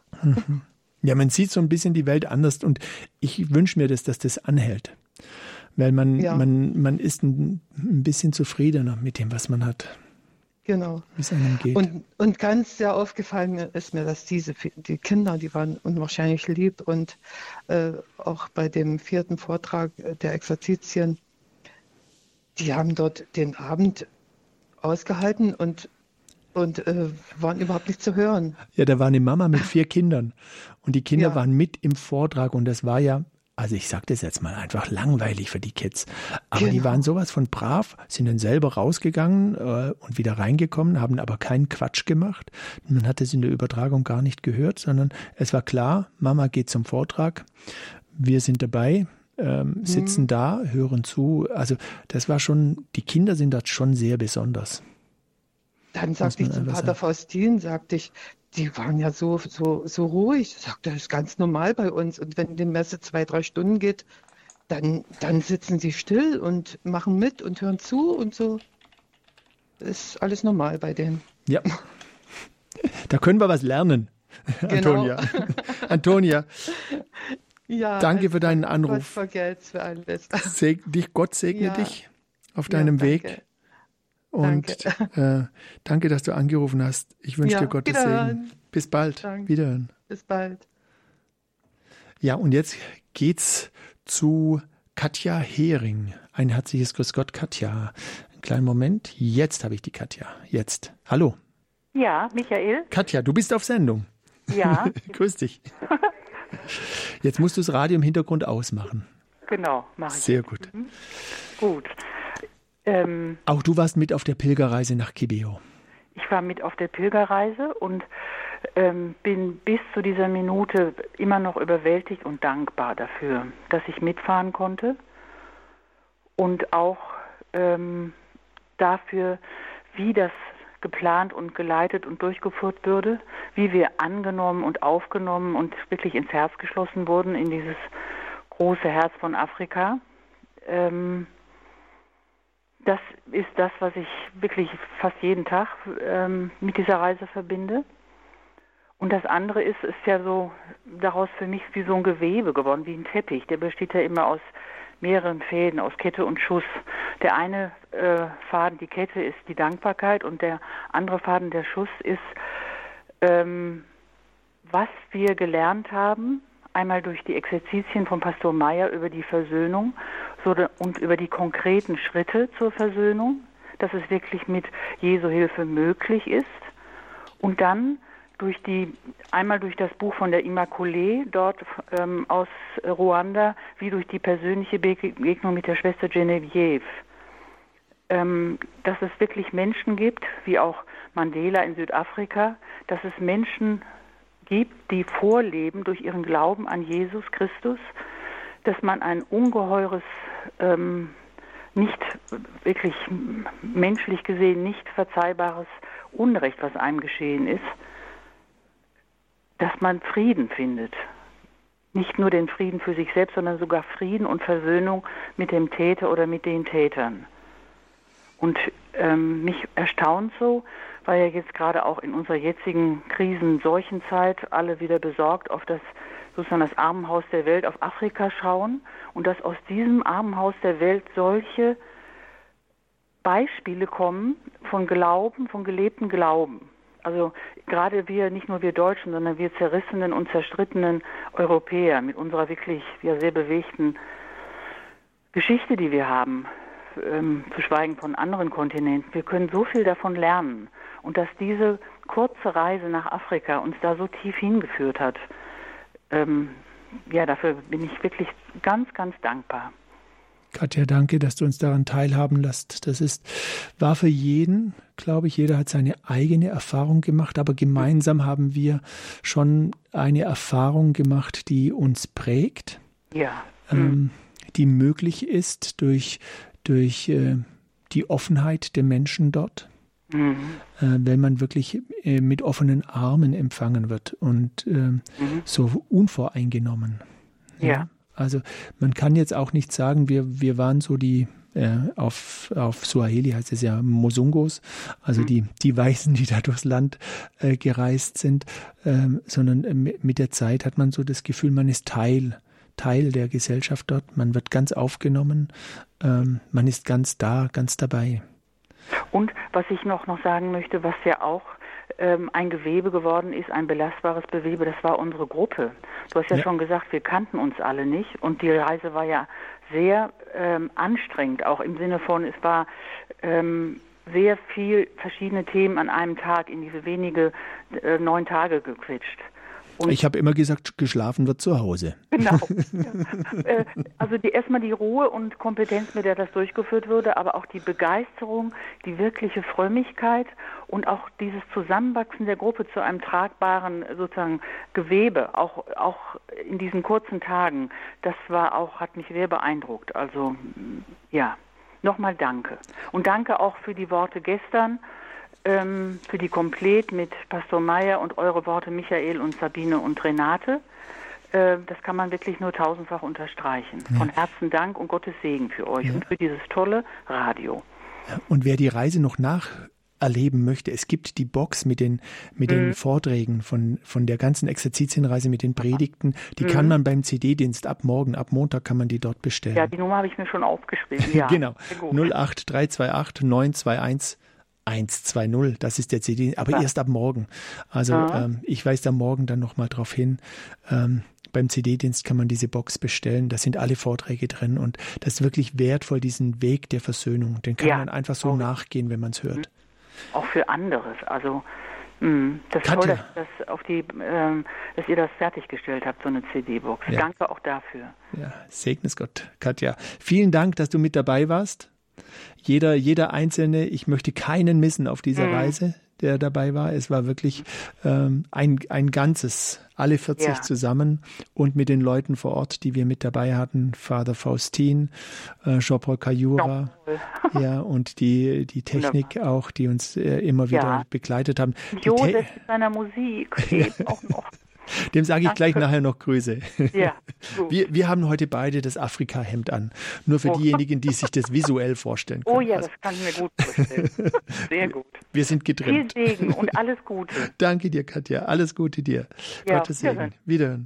Ja, man sieht so ein bisschen die Welt anders und ich wünsche mir, das, dass das anhält. Weil man, Ja. man, man ist ein, ein bisschen zufriedener mit dem, was man hat, Genau. wie es einem geht. Und, und ganz sehr aufgefallen ist mir, dass diese die Kinder, die waren unwahrscheinlich lieb und äh, auch bei dem vierten Vortrag der Exerzitien, die haben dort den Abend ausgehalten und, und äh, waren überhaupt nicht zu hören. Ja, da war eine Mama mit vier Kindern und die Kinder Ja. waren mit im Vortrag und das war ja, also ich sage das jetzt mal, einfach langweilig für die Kids. Aber die Genau. waren sowas von brav, sind dann selber rausgegangen äh, und wieder reingekommen, haben aber keinen Quatsch gemacht. Man hat es in der Übertragung gar nicht gehört, sondern es war klar, Mama geht zum Vortrag, wir sind dabei, ähm, sitzen Mhm. da, hören zu. Also das war schon, die Kinder sind dort schon sehr besonders. Dann sagte man ich zum einfach Pater sagen. Faustin, sagte ich, die waren ja so, so, so ruhig. Ich sagte, das ist ganz normal bei uns. Und wenn die Messe zwei, drei Stunden geht, dann, dann sitzen sie still und machen mit und hören zu und so. Ist alles normal bei denen. Ja, da können wir was lernen, Genau. Antonia. Antonia, Ja, danke für deinen Gott Anruf. vergelt's für alles. Seg dich, Gott segne Ja. dich auf Ja, deinem danke. Weg. Und danke. Äh, danke, dass du angerufen hast. Ich wünsche Ja, dir Gottes wiederhören. Segen. Bis bald. Danke. Wiederhören. Bis bald. Ja, und jetzt geht's zu Katja Hering. Ein herzliches Grüß Gott, Katja. Einen kleinen Moment. Jetzt habe ich die Katja. Jetzt. Hallo. Ja, Michael? Katja, du bist auf Sendung. Ja, Grüß dich. Jetzt musst du das Radio im Hintergrund ausmachen. genau, mache ich. Sehr gut. Gut. Ähm, Auch du warst mit auf der Pilgerreise nach Kibeho. ich war mit auf der Pilgerreise und ähm, bin bis zu dieser Minute immer noch überwältigt und dankbar dafür, dass ich mitfahren konnte und auch ähm, dafür, wie das geplant und geleitet und durchgeführt würde, wie wir angenommen und aufgenommen und wirklich ins Herz geschlossen wurden, in dieses große Herz von Afrika. Ähm, das ist das, was ich wirklich fast jeden Tag ähm, mit dieser Reise verbinde. Und das andere ist, ist ja so daraus für mich wie so ein Gewebe geworden, wie ein Teppich. Der besteht ja immer aus mehreren Fäden, aus Kette und Schuss. Der eine äh, Faden, die Kette, ist die Dankbarkeit und der andere Faden, der Schuss, ist, ähm, was wir gelernt haben, einmal durch die Exerzitien von Pastor Meyer über die Versöhnung so, und über die konkreten Schritte zur Versöhnung, dass es wirklich mit Jesu Hilfe möglich ist. Und dann durch die, einmal durch das Buch von der Immaculée, dort ähm, aus Ruanda, wie durch die persönliche Begegnung mit der Schwester Genevieve. Ähm, dass es wirklich Menschen gibt, wie auch Mandela in Südafrika, dass es Menschen gibt, die vorleben durch ihren Glauben an Jesus Christus, dass man ein ungeheures, ähm, nicht wirklich menschlich gesehen nicht verzeihbares Unrecht, was einem geschehen ist, dass man Frieden findet. Nicht nur den Frieden für sich selbst, sondern sogar Frieden und Versöhnung mit dem Täter oder mit den Tätern. Und ähm, mich erstaunt so, weil ja jetzt gerade auch in unserer jetzigen Krisen-Seuchenzeit alle wieder besorgt auf das sozusagen das Armenhaus der Welt, auf Afrika schauen und dass aus diesem Armenhaus der Welt solche Beispiele kommen von Glauben, von gelebtem Glauben. Also gerade wir, nicht nur wir Deutschen, sondern wir zerrissenen und zerstrittenen Europäer mit unserer wirklich ja, sehr bewegten Geschichte, die wir haben, ähm, zu schweigen von anderen Kontinenten. Wir können so viel davon lernen. Und dass diese kurze Reise nach Afrika uns da so tief hingeführt hat, ähm, ja, dafür bin ich wirklich ganz, ganz dankbar. Katja, danke, dass du uns daran teilhaben lässt. Das ist, war für jeden, glaube ich, jeder hat seine eigene Erfahrung gemacht, aber gemeinsam haben wir schon eine Erfahrung gemacht, die uns prägt, ja. ähm, die möglich ist durch, durch äh, die Offenheit der Menschen dort, mhm. äh, wenn man wirklich äh, mit offenen Armen empfangen wird und äh, mhm. so unvoreingenommen. Ja. ja. Also man kann jetzt auch nicht sagen, wir, wir waren so die, äh, auf, auf Swahili heißt es ja Mosungos, also mhm. die, die Weißen, die da durchs Land äh, gereist sind, ähm, sondern äh, mit der Zeit hat man so das Gefühl, man ist Teil, Teil der Gesellschaft dort, man wird ganz aufgenommen, ähm, man ist ganz da, ganz dabei. Und was ich noch, noch sagen möchte, was ja auch ähm, ein Gewebe geworden ist, ein belastbares Gewebe, das war unsere Gruppe. Du hast ja, ja schon gesagt, wir kannten uns alle nicht und die Reise war ja sehr ähm, anstrengend, auch im Sinne von, es war ähm, sehr viel verschiedene Themen an einem Tag in diese wenige äh, neun Tage gequetscht. Und ich habe immer gesagt, geschlafen wird zu Hause. Genau. Ja. Also die, erstmal die Ruhe und Kompetenz, mit der das durchgeführt wurde, aber auch die Begeisterung, die wirkliche Frömmigkeit und auch dieses Zusammenwachsen der Gruppe zu einem tragbaren sozusagen Gewebe, auch, auch in diesen kurzen Tagen, das war auch, hat mich sehr beeindruckt. Also ja, nochmal danke. Und danke auch für die Worte gestern, Ähm, für die Komplett mit Pastor Meyer und eure Worte Michael und Sabine und Renate. Äh, das kann man wirklich nur tausendfach unterstreichen. Ja. Von Herzen Dank und Gottes Segen für euch ja. und für dieses tolle Radio. Ja, und wer die Reise noch nacherleben möchte, es gibt die Box mit den, mit mhm. den Vorträgen von, von der ganzen Exerzitienreise mit den Predigten. Die mhm. kann man beim C D-Dienst ab morgen, ab Montag kann man die dort bestellen. Ja, die Nummer habe ich mir schon aufgeschrieben. Ja, genau. null acht drei zwei acht neun zwei eins eins zwei null, das ist der C D, aber ja. erst ab morgen. Also ja. ähm, ich weise da morgen dann nochmal drauf hin. Ähm, beim C D-Dienst kann man diese Box bestellen, da sind alle Vorträge drin und das ist wirklich wertvoll, diesen Weg der Versöhnung. Den kann ja. man einfach so oh. nachgehen, wenn man es hört. Auch für anderes, also mh, das ist toll, dass, dass, auf die, ähm, dass ihr das fertiggestellt habt, so eine C D-Box. Ja. Danke auch dafür. Ja, segne es Gott, Katja. Vielen Dank, dass du mit dabei warst. Jeder, jeder Einzelne, ich möchte keinen missen auf dieser mhm. Reise, der dabei war. Es war wirklich ähm, ein, ein Ganzes, alle vierzig ja. zusammen und mit den Leuten vor Ort, die wir mit dabei hatten, Vater Faustin, äh, Jean-Paul Kajura, ja. ja, und die, die Technik Wunderbar. auch, die uns äh, immer wieder ja. begleitet haben. Josef Te- mit seiner Musik eben auch noch. Dem sage ich Danke. gleich nachher noch Grüße. Ja, wir, wir haben heute beide das Afrika-Hemd an. Nur für oh. diejenigen, die sich das visuell vorstellen können. Oh ja, das kann ich mir gut vorstellen. Sehr gut. Wir sind getrimmt. Viel Segen und alles Gute. Danke dir, Katja. Alles Gute dir. Ja, Gottes Segen. Wiederhören.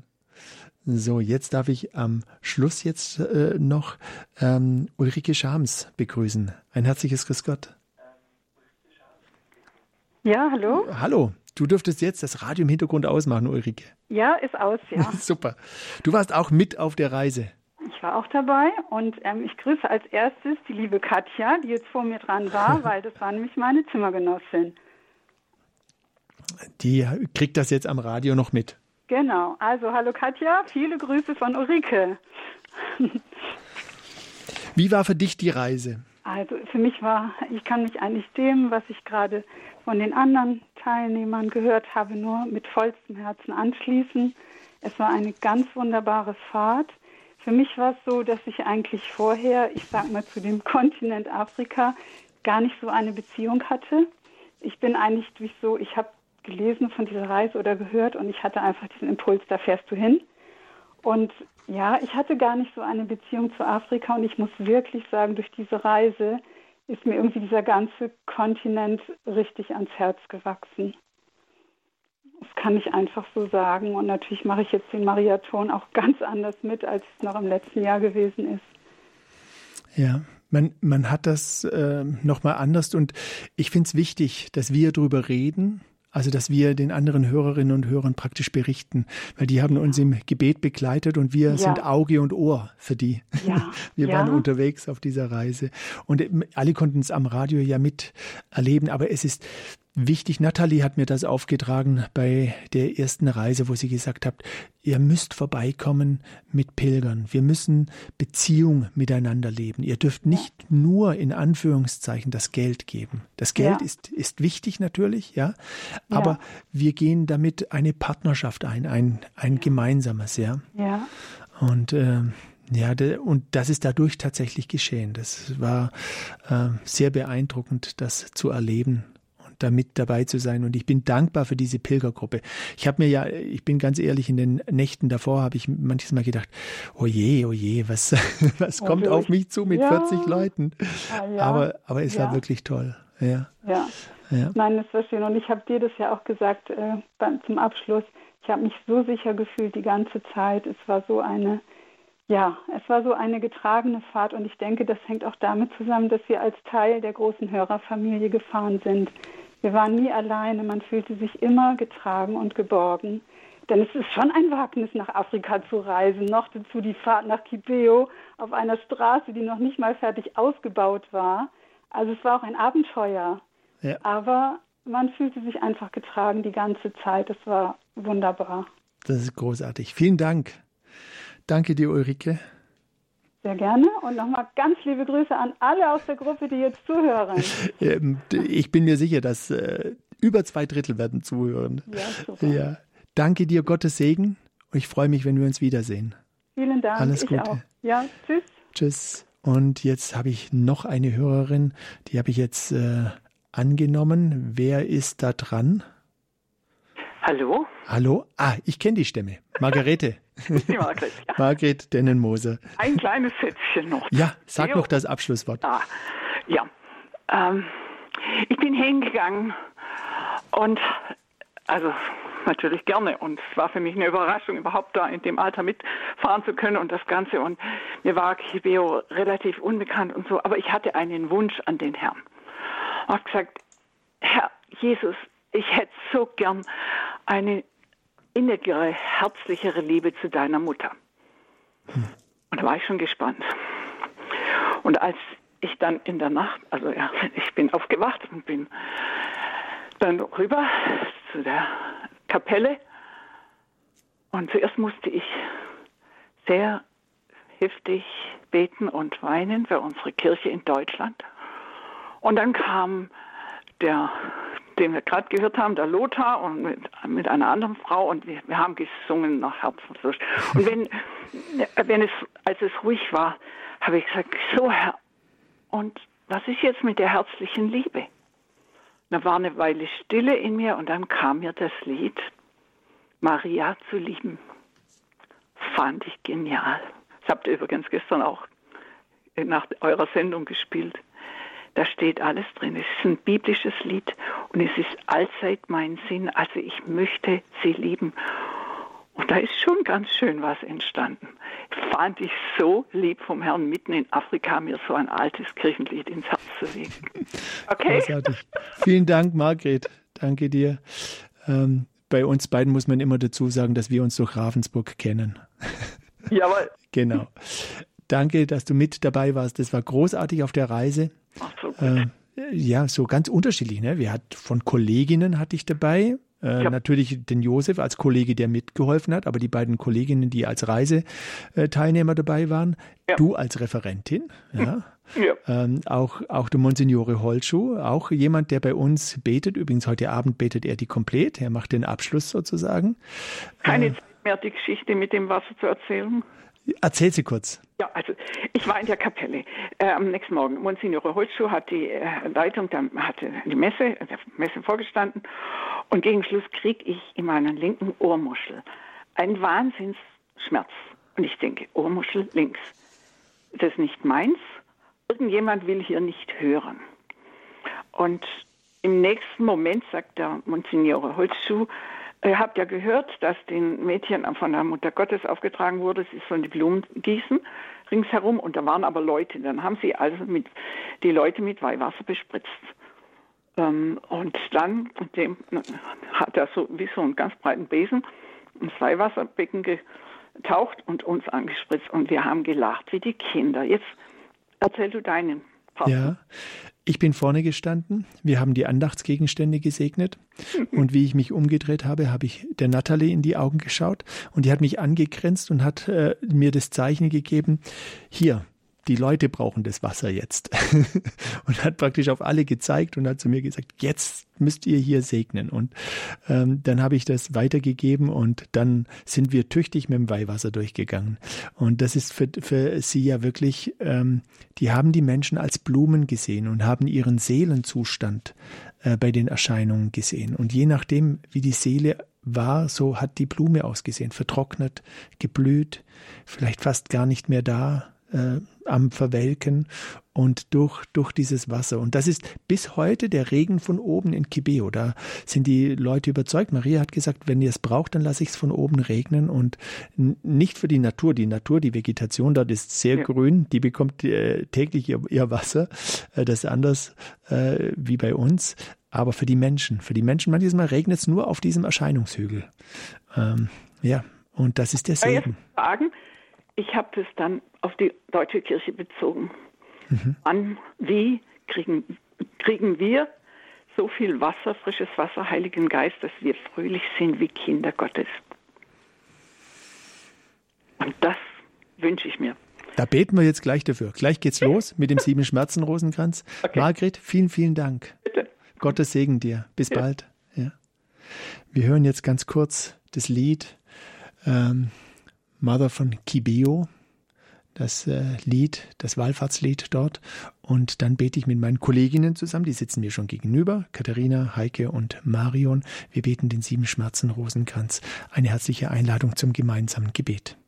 So, jetzt darf ich am Schluss jetzt äh, noch ähm, Ulrike Schams begrüßen. Ein herzliches Grüß Gott. Ja, hallo. Hallo. Du dürftest jetzt das Radio im Hintergrund ausmachen, Ulrike. Ja, ist aus, ja. Super. Du warst auch mit auf der Reise. Ich war auch dabei und ähm, ich grüße als erstes die liebe Katja, die jetzt vor mir dran war, weil das war nämlich meine Zimmergenossin. Die kriegt das jetzt am Radio noch mit. Genau. Also, hallo Katja, viele Grüße von Ulrike. Wie war für dich die Reise? Also für mich war, ich kann mich eigentlich dem, was ich gerade von den anderen Teilnehmern gehört habe, nur mit vollstem Herzen anschließen. Es war eine ganz wunderbare Fahrt. Für mich war es so, dass ich eigentlich vorher, ich sag mal zu dem Kontinent Afrika, gar nicht so eine Beziehung hatte. Ich bin eigentlich durch so, ich habe gelesen von dieser Reise oder gehört und ich hatte einfach diesen Impuls, da fährst du hin. Und ja, ich hatte gar nicht so eine Beziehung zu Afrika und ich muss wirklich sagen, durch diese Reise ist mir irgendwie dieser ganze Kontinent richtig ans Herz gewachsen. Das kann ich einfach so sagen. Und natürlich mache ich jetzt den Mariathon auch ganz anders mit, als es noch im letzten Jahr gewesen ist. Ja, Man, man hat das äh, nochmal anders und ich finde es wichtig, dass wir darüber reden, also dass wir den anderen Hörerinnen und Hörern praktisch berichten, weil die haben uns im Gebet begleitet und wir ja. sind Auge und Ohr für die. Ja. Wir waren ja. unterwegs auf dieser Reise und alle konnten es am Radio ja miterleben, aber es ist wichtig, Nathalie hat mir das aufgetragen bei der ersten Reise, wo sie gesagt hat, ihr müsst vorbeikommen mit Pilgern. Wir müssen Beziehung miteinander leben. Ihr dürft nicht ja. nur in Anführungszeichen das Geld geben. Das Geld ja. ist, ist wichtig natürlich, ja, aber ja. wir gehen damit eine Partnerschaft ein, ein, ein ja. gemeinsames, ja. Ja. Und äh, ja, de, und das ist dadurch tatsächlich geschehen. Das war äh, sehr beeindruckend, das zu erleben. Da mit dabei zu sein. Und ich bin dankbar für diese Pilgergruppe. Ich habe mir ja, ich bin ganz ehrlich, in den Nächten davor habe ich manches Mal gedacht, oh je, oh je, was, was kommt auf mich zu mit ja. vierzig Leuten? Ah, ja. Aber, aber es ja. war wirklich toll. Ja. Ja. ja. Nein, das war schön. Und ich habe dir das ja auch gesagt äh, beim, zum Abschluss. Ich habe mich so sicher gefühlt die ganze Zeit. Es war so eine, ja, es war so eine getragene Fahrt. Und ich denke, das hängt auch damit zusammen, dass wir als Teil der großen Hörerfamilie gefahren sind. Wir waren nie alleine, man fühlte sich immer getragen und geborgen. Denn es ist schon ein Wagnis, nach Afrika zu reisen. Noch dazu die Fahrt nach Kibeo auf einer Straße, die noch nicht mal fertig ausgebaut war. Also es war auch ein Abenteuer. Ja. Aber man fühlte sich einfach getragen die ganze Zeit. Es war wunderbar. Das ist großartig. Vielen Dank. Danke dir, Ulrike. Sehr gerne und nochmal ganz liebe Grüße an alle aus der Gruppe, die jetzt zuhören. Ich bin mir sicher, dass äh, über zwei Drittel werden zuhören. Ja, super. Ja. Danke dir, Gottes Segen und ich freue mich, wenn wir uns wiedersehen. Vielen Dank. Alles Gute. Ich auch. Ja, tschüss. Tschüss. Und jetzt habe ich noch eine Hörerin, die habe ich jetzt äh, angenommen. Wer ist da dran? Hallo? Hallo? Ah, ich kenne die Stimme. Margarete. Die Margret, ja. Margret Dennenmoser. Ein kleines Sätzchen noch. Ja, sag Theo. noch das Abschlusswort. Ah, ja, ähm, ich bin hingegangen und, also natürlich gerne und es war für mich eine Überraschung, überhaupt da in dem Alter mitfahren zu können und das Ganze und mir war Kibeo relativ unbekannt und so, aber ich hatte einen Wunsch an den Herrn. Ich habe gesagt, Herr Jesus, ich hätte so gern eine innigere, herzlichere Liebe zu deiner Mutter. Hm. Und da war ich schon gespannt. Und als ich dann in der Nacht, also ja, ich bin aufgewacht und bin dann rüber zu der Kapelle und zuerst musste ich sehr heftig beten und weinen für unsere Kirche in Deutschland. Und dann kam der, den wir gerade gehört haben, der Lothar und mit, mit einer anderen Frau und wir, wir haben gesungen nach Herzenslust. Und wenn, wenn es, als es ruhig war, habe ich gesagt, so Herr, und was ist jetzt mit der herzlichen Liebe? Da war eine Weile Stille in mir und dann kam mir das Lied Maria zu lieben. Fand ich genial. Das habt ihr übrigens gestern auch nach eurer Sendung gespielt. Da steht alles drin. Es ist ein biblisches Lied und es ist allzeit mein Sinn. Also ich möchte sie lieben. Und da ist schon ganz schön was entstanden. Fand ich so lieb vom Herrn, mitten in Afrika mir so ein altes Kirchenlied ins Herz zu legen. Okay. Großartig. Vielen Dank, Margret. Danke dir. Ähm, bei uns beiden muss man immer dazu sagen, dass wir uns durch Ravensburg kennen. Jawohl. Genau. Danke, dass du mit dabei warst. Das war großartig auf der Reise. Ach so gut. Äh, ja, so ganz unterschiedlich. Ne? Wir hatten von Kolleginnen hatte ich dabei. Äh, ja. Natürlich den Josef als Kollege, der mitgeholfen hat, aber die beiden Kolleginnen, die als Reiseteilnehmer dabei waren, ja. Du als Referentin, ja. Ja. Ähm, auch, auch der Monsignore Holschuh, auch jemand, der bei uns betet. Übrigens heute Abend betet er die komplett, er macht den Abschluss sozusagen. Keine äh, Zeit mehr, die Geschichte mit dem Wasser zu erzählen. Erzähl sie kurz. Ja, also ich war in der Kapelle äh, am nächsten Morgen. Monsignore Holschuh hat die äh, Leitung, der hatte die Messe, der Messe vorgestanden und gegen Schluss kriege ich in meiner linken Ohrmuschel einen Wahnsinnsschmerz. Und ich denke, Ohrmuschel links, das ist nicht meins. Irgendjemand will hier nicht hören. Und im nächsten Moment sagt der Monsignore Holschuh, Ihr habt ja gehört, dass den Mädchen von der Mutter Gottes aufgetragen wurde, sie sollen die Blumen gießen ringsherum, und da waren aber Leute. Dann haben sie also mit, die Leute mit Weihwasser bespritzt. Ähm, und dann dem, hat er so wie so einen ganz breiten Besen ins Weihwasserbecken getaucht und uns angespritzt, und wir haben gelacht wie die Kinder. Jetzt erzähl du deinen Part. Ja, ich bin vorne gestanden, wir haben die Andachtsgegenstände gesegnet und wie ich mich umgedreht habe, habe ich der Natalie in die Augen geschaut und die hat mich angegrinst und hat äh, mir das Zeichen gegeben, hier, die Leute brauchen das Wasser jetzt. Und hat praktisch auf alle gezeigt und hat zu mir gesagt, jetzt müsst ihr hier segnen. Und ähm, dann habe ich das weitergegeben und dann sind wir tüchtig mit dem Weihwasser durchgegangen. Und das ist für, für sie ja wirklich, ähm, die haben die Menschen als Blumen gesehen und haben ihren Seelenzustand äh, bei den Erscheinungen gesehen. Und je nachdem, wie die Seele war, so hat die Blume ausgesehen, vertrocknet, geblüht, vielleicht fast gar nicht mehr da, Äh, am Verwelken und durch, durch dieses Wasser. Und das ist bis heute der Regen von oben in Kibeho. Da sind die Leute überzeugt. Maria hat gesagt, wenn ihr es braucht, dann lasse ich es von oben regnen und n- nicht für die Natur. Die Natur, die Vegetation dort ist sehr ja. grün. Die bekommt äh, täglich ihr, ihr Wasser. Äh, das ist anders äh, wie bei uns. Aber für die Menschen, für die Menschen, manches Mal regnet es nur auf diesem Erscheinungshügel. Ähm, ja, und das ist der Segen. Fragen? Ich habe das dann auf die deutsche Kirche bezogen. Mhm. An wie kriegen, kriegen wir so viel Wasser, frisches Wasser, Heiligen Geist, dass wir fröhlich sind wie Kinder Gottes? Und das wünsche ich mir. Da beten wir jetzt gleich dafür. Gleich geht's los mit dem Sieben-Schmerzen-Rosenkranz. Okay. Margret, vielen, vielen Dank. Bitte. Gottes Segen dir. Bis ja. bald. Ja. Wir hören jetzt ganz kurz das Lied ähm, Mother von Kibeho, das äh, Lied, das Wallfahrtslied dort. Und dann bete ich mit meinen Kolleginnen zusammen, die sitzen mir schon gegenüber, Katharina, Heike und Marion. Wir beten den Sieben-Schmerzen-Rosenkranz. Eine herzliche Einladung zum gemeinsamen Gebet.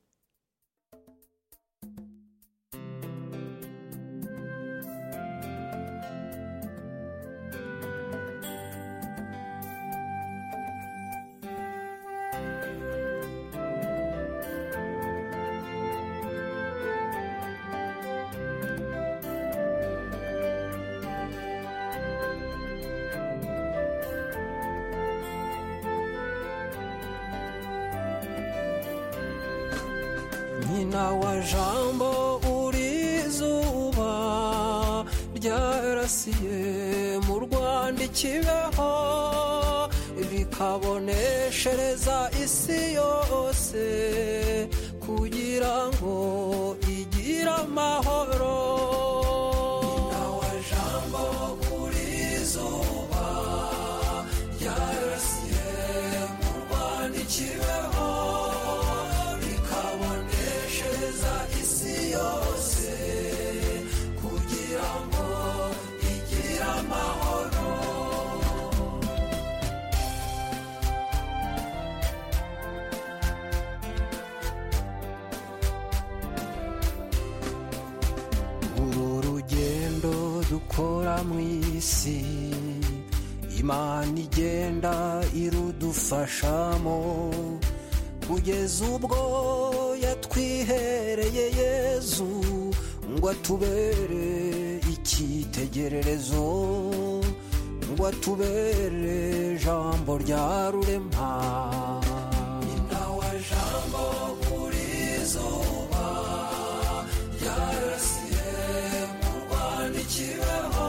nyina wa jambo uri izuba ryarasiye mu Rwanda ikibeho rikaboneshereza isi yose kugira ngo igire amahoro. Nyina wa jambo uri izuba ryarasiye mu Rwanda ikibeho yose kugira ngo igire amahoro. Uru rugendo dukora mu isi Imana igenda irudufashamo kugeza ubwo yatwihereye Yezu ngo atubere icyitegererezo, ngo atubere jambo rya rurema. Nyina wa jambo kuri izuba ryarasiye mu Rwanda ikibeho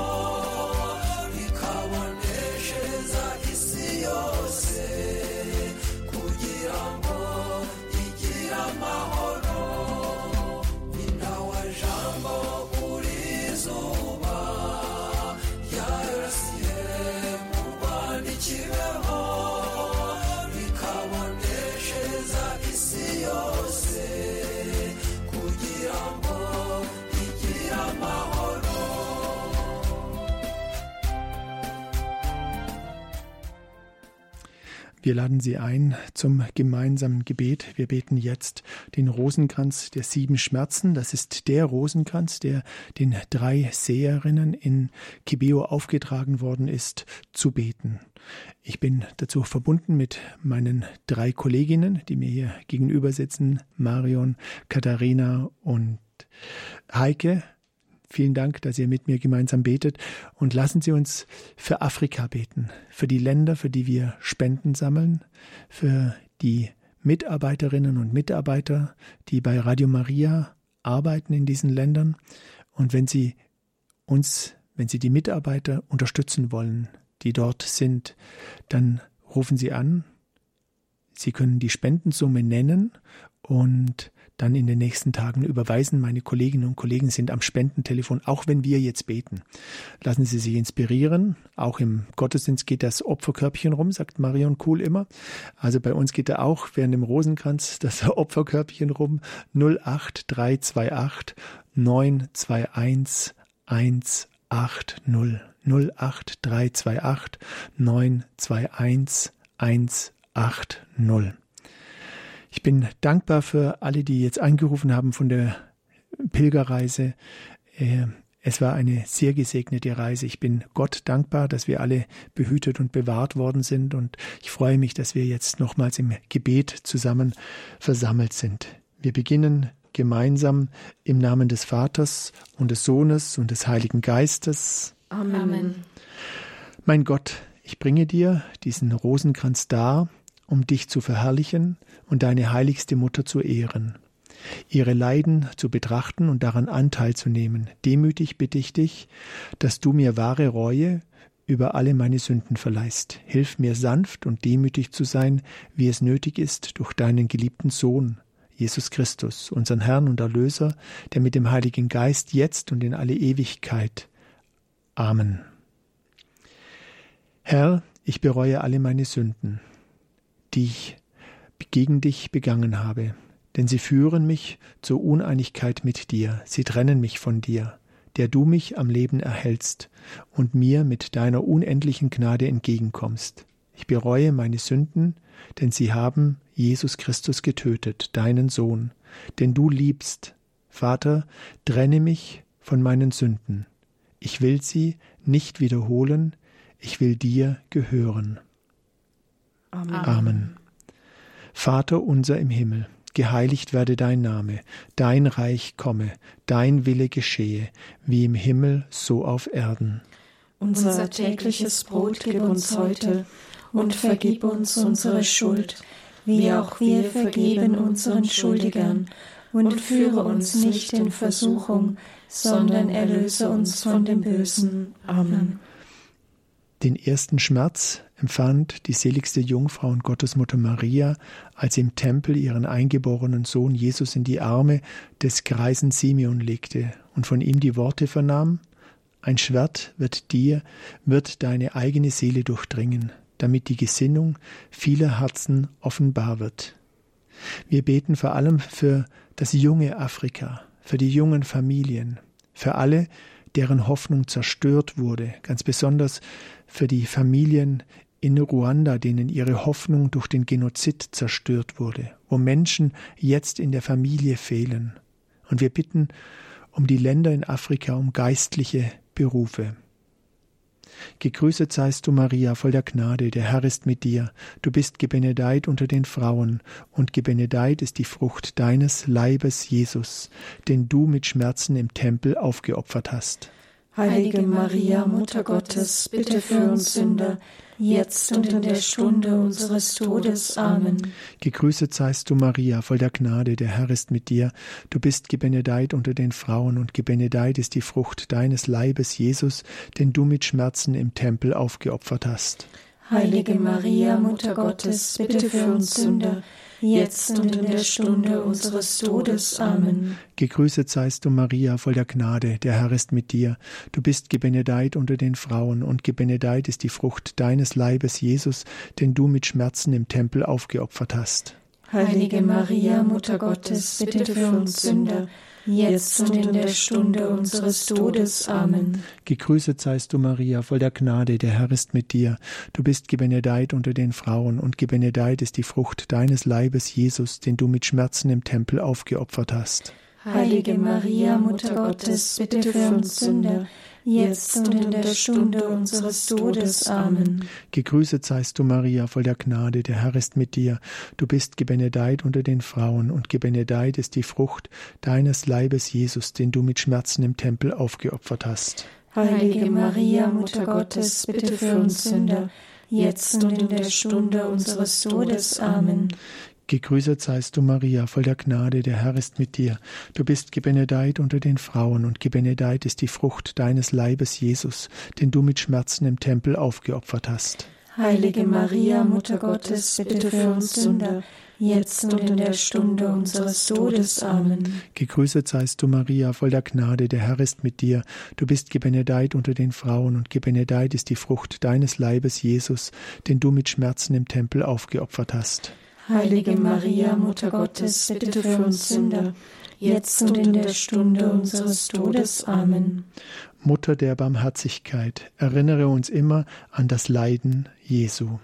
rikaboneshereza isi yose kugira ngo igire amahoro. Nyina wa jambo kuri izuba ryarasiye mu Rwanda ikibeho rikaboneshereza isi yose kugira ngo igire amahoro. Wir laden Sie ein zum gemeinsamen Gebet. Wir beten jetzt den Rosenkranz der sieben Schmerzen. Das ist der Rosenkranz, der den drei Seherinnen in Kibeho aufgetragen worden ist, zu beten. Ich bin dazu verbunden mit meinen drei Kolleginnen, die mir hier gegenüber sitzen, Marion, Katharina und Heike. Vielen Dank, dass ihr mit mir gemeinsam betet. Und lassen Sie uns für Afrika beten, für die Länder, für die wir Spenden sammeln, für die Mitarbeiterinnen und Mitarbeiter, die bei Radio Maria arbeiten in diesen Ländern. Und wenn Sie uns, wenn Sie die Mitarbeiter unterstützen wollen, die dort sind, dann rufen Sie an. Sie können die Spendensumme nennen und dann in den nächsten Tagen überweisen. Meine Kolleginnen und Kollegen sind am Spendentelefon, auch wenn wir jetzt beten. Lassen Sie sich inspirieren. Auch im Gottesdienst geht das Opferkörbchen rum, sagt Marion Kuhl immer. Also bei uns geht da auch während dem Rosenkranz das Opferkörbchen rum. null acht drei zwei acht neun zwei eins eins acht null. null acht drei zwei acht neun zwei eins eins acht null. Ich bin dankbar für alle, die jetzt angerufen haben von der Pilgerreise. Es war eine sehr gesegnete Reise. Ich bin Gott dankbar, dass wir alle behütet und bewahrt worden sind. Und ich freue mich, dass wir jetzt nochmals im Gebet zusammen versammelt sind. Wir beginnen gemeinsam im Namen des Vaters und des Sohnes und des Heiligen Geistes. Amen. Mein Gott, ich bringe dir diesen Rosenkranz dar, um dich zu verherrlichen und deine heiligste Mutter zu ehren, ihre Leiden zu betrachten und daran Anteil zu nehmen. Demütig bitte ich dich, dass du mir wahre Reue über alle meine Sünden verleihst. Hilf mir sanft und demütig zu sein, wie es nötig ist, durch deinen geliebten Sohn, Jesus Christus, unseren Herrn und Erlöser, der mit dem Heiligen Geist jetzt und in alle Ewigkeit. Amen. Herr, ich bereue alle meine Sünden, die ich gegen dich begangen habe, denn sie führen mich zur Uneinigkeit mit dir, sie trennen mich von dir, der du mich am Leben erhältst und mir mit deiner unendlichen Gnade entgegenkommst. Ich bereue meine Sünden, denn sie haben Jesus Christus getötet, deinen Sohn, denn du liebst. Vater, trenne mich von meinen Sünden. Ich will sie nicht wiederholen, ich will dir gehören. Amen. Amen. Vater unser im Himmel, geheiligt werde dein Name, dein Reich komme, dein Wille geschehe, wie im Himmel, so auf Erden. Unser tägliches Brot gib uns heute und vergib uns unsere Schuld, wie auch wir vergeben unseren Schuldigern. Und führe uns nicht in Versuchung, sondern erlöse uns von dem Bösen. Amen. Den ersten Schmerz empfand die seligste Jungfrau und Gottesmutter Maria, als sie im Tempel ihren eingeborenen Sohn Jesus in die Arme des greisen Simeon legte und von ihm die Worte vernahm: Ein Schwert wird dir, wird deine eigene Seele durchdringen, damit die Gesinnung vieler Herzen offenbar wird. Wir beten vor allem für das junge Afrika, für die jungen Familien, für alle, deren Hoffnung zerstört wurde, ganz besonders für die Familien in Ruanda, denen ihre Hoffnung durch den Genozid zerstört wurde, wo Menschen jetzt in der Familie fehlen. Und wir bitten um die Länder in Afrika, um geistliche Berufe. Gegrüßet seist du, Maria, voll der Gnade, der Herr ist mit dir. Du bist gebenedeit unter den Frauen, und gebenedeit ist die Frucht deines Leibes, Jesus, den du mit Schmerzen im Tempel aufgeopfert hast. Heilige Maria, Mutter Gottes, bitte für uns Sünder, jetzt und in der Stunde unseres Todes. Amen. Gegrüßet seist du, Maria, voll der Gnade, der Herr ist mit dir. Du bist gebenedeit unter den Frauen, und gebenedeit ist die Frucht deines Leibes, Jesus, den du mit Schmerzen im Tempel aufgeopfert hast. Heilige Maria, Mutter Gottes, bitte für uns Sünder, jetzt und in der Stunde unseres Todes. Amen. Gegrüßet seist du, Maria, voll der Gnade, der Herr ist mit dir. Du bist gebenedeit unter den Frauen, und gebenedeit ist die Frucht deines Leibes, Jesus, den du mit Schmerzen im Tempel aufgeopfert hast. Heilige Maria, Mutter Gottes, bitte für uns Sünder, jetzt und in der Stunde unseres Todes. Amen. Gegrüßet seist du, Maria, voll der Gnade, der Herr ist mit dir. Du bist gebenedeit unter den Frauen, und gebenedeit ist die Frucht deines Leibes, Jesus, den du mit Schmerzen im Tempel aufgeopfert hast. Heilige Maria, Mutter Gottes, bitte für uns Sünder, jetzt und in der Stunde unseres Todes. Amen. Gegrüßet seist du, Maria, voll der Gnade, der Herr ist mit dir. Du bist gebenedeit unter den Frauen, und gebenedeit ist die Frucht deines Leibes, Jesus, den du mit Schmerzen im Tempel aufgeopfert hast. Heilige Maria, Mutter Gottes, bitte für uns Sünder, jetzt und in der Stunde unseres Todes. Amen. Gegrüßet seist du, Maria, voll der Gnade, der Herr ist mit dir. Du bist gebenedeit unter den Frauen, und gebenedeit ist die Frucht deines Leibes, Jesus, den du mit Schmerzen im Tempel aufgeopfert hast. Heilige Maria, Mutter Gottes, bitte für uns Sünder, jetzt und in der Stunde unseres Todes. Amen. Gegrüßet seist du, Maria, voll der Gnade, der Herr ist mit dir. Du bist gebenedeit unter den Frauen, und gebenedeit ist die Frucht deines Leibes, Jesus, den du mit Schmerzen im Tempel aufgeopfert hast. Heilige Maria, Mutter Gottes, bitte für uns Sünder, jetzt und in der Stunde unseres Todes. Amen. Mutter der Barmherzigkeit, erinnere uns immer an das Leiden Jesu.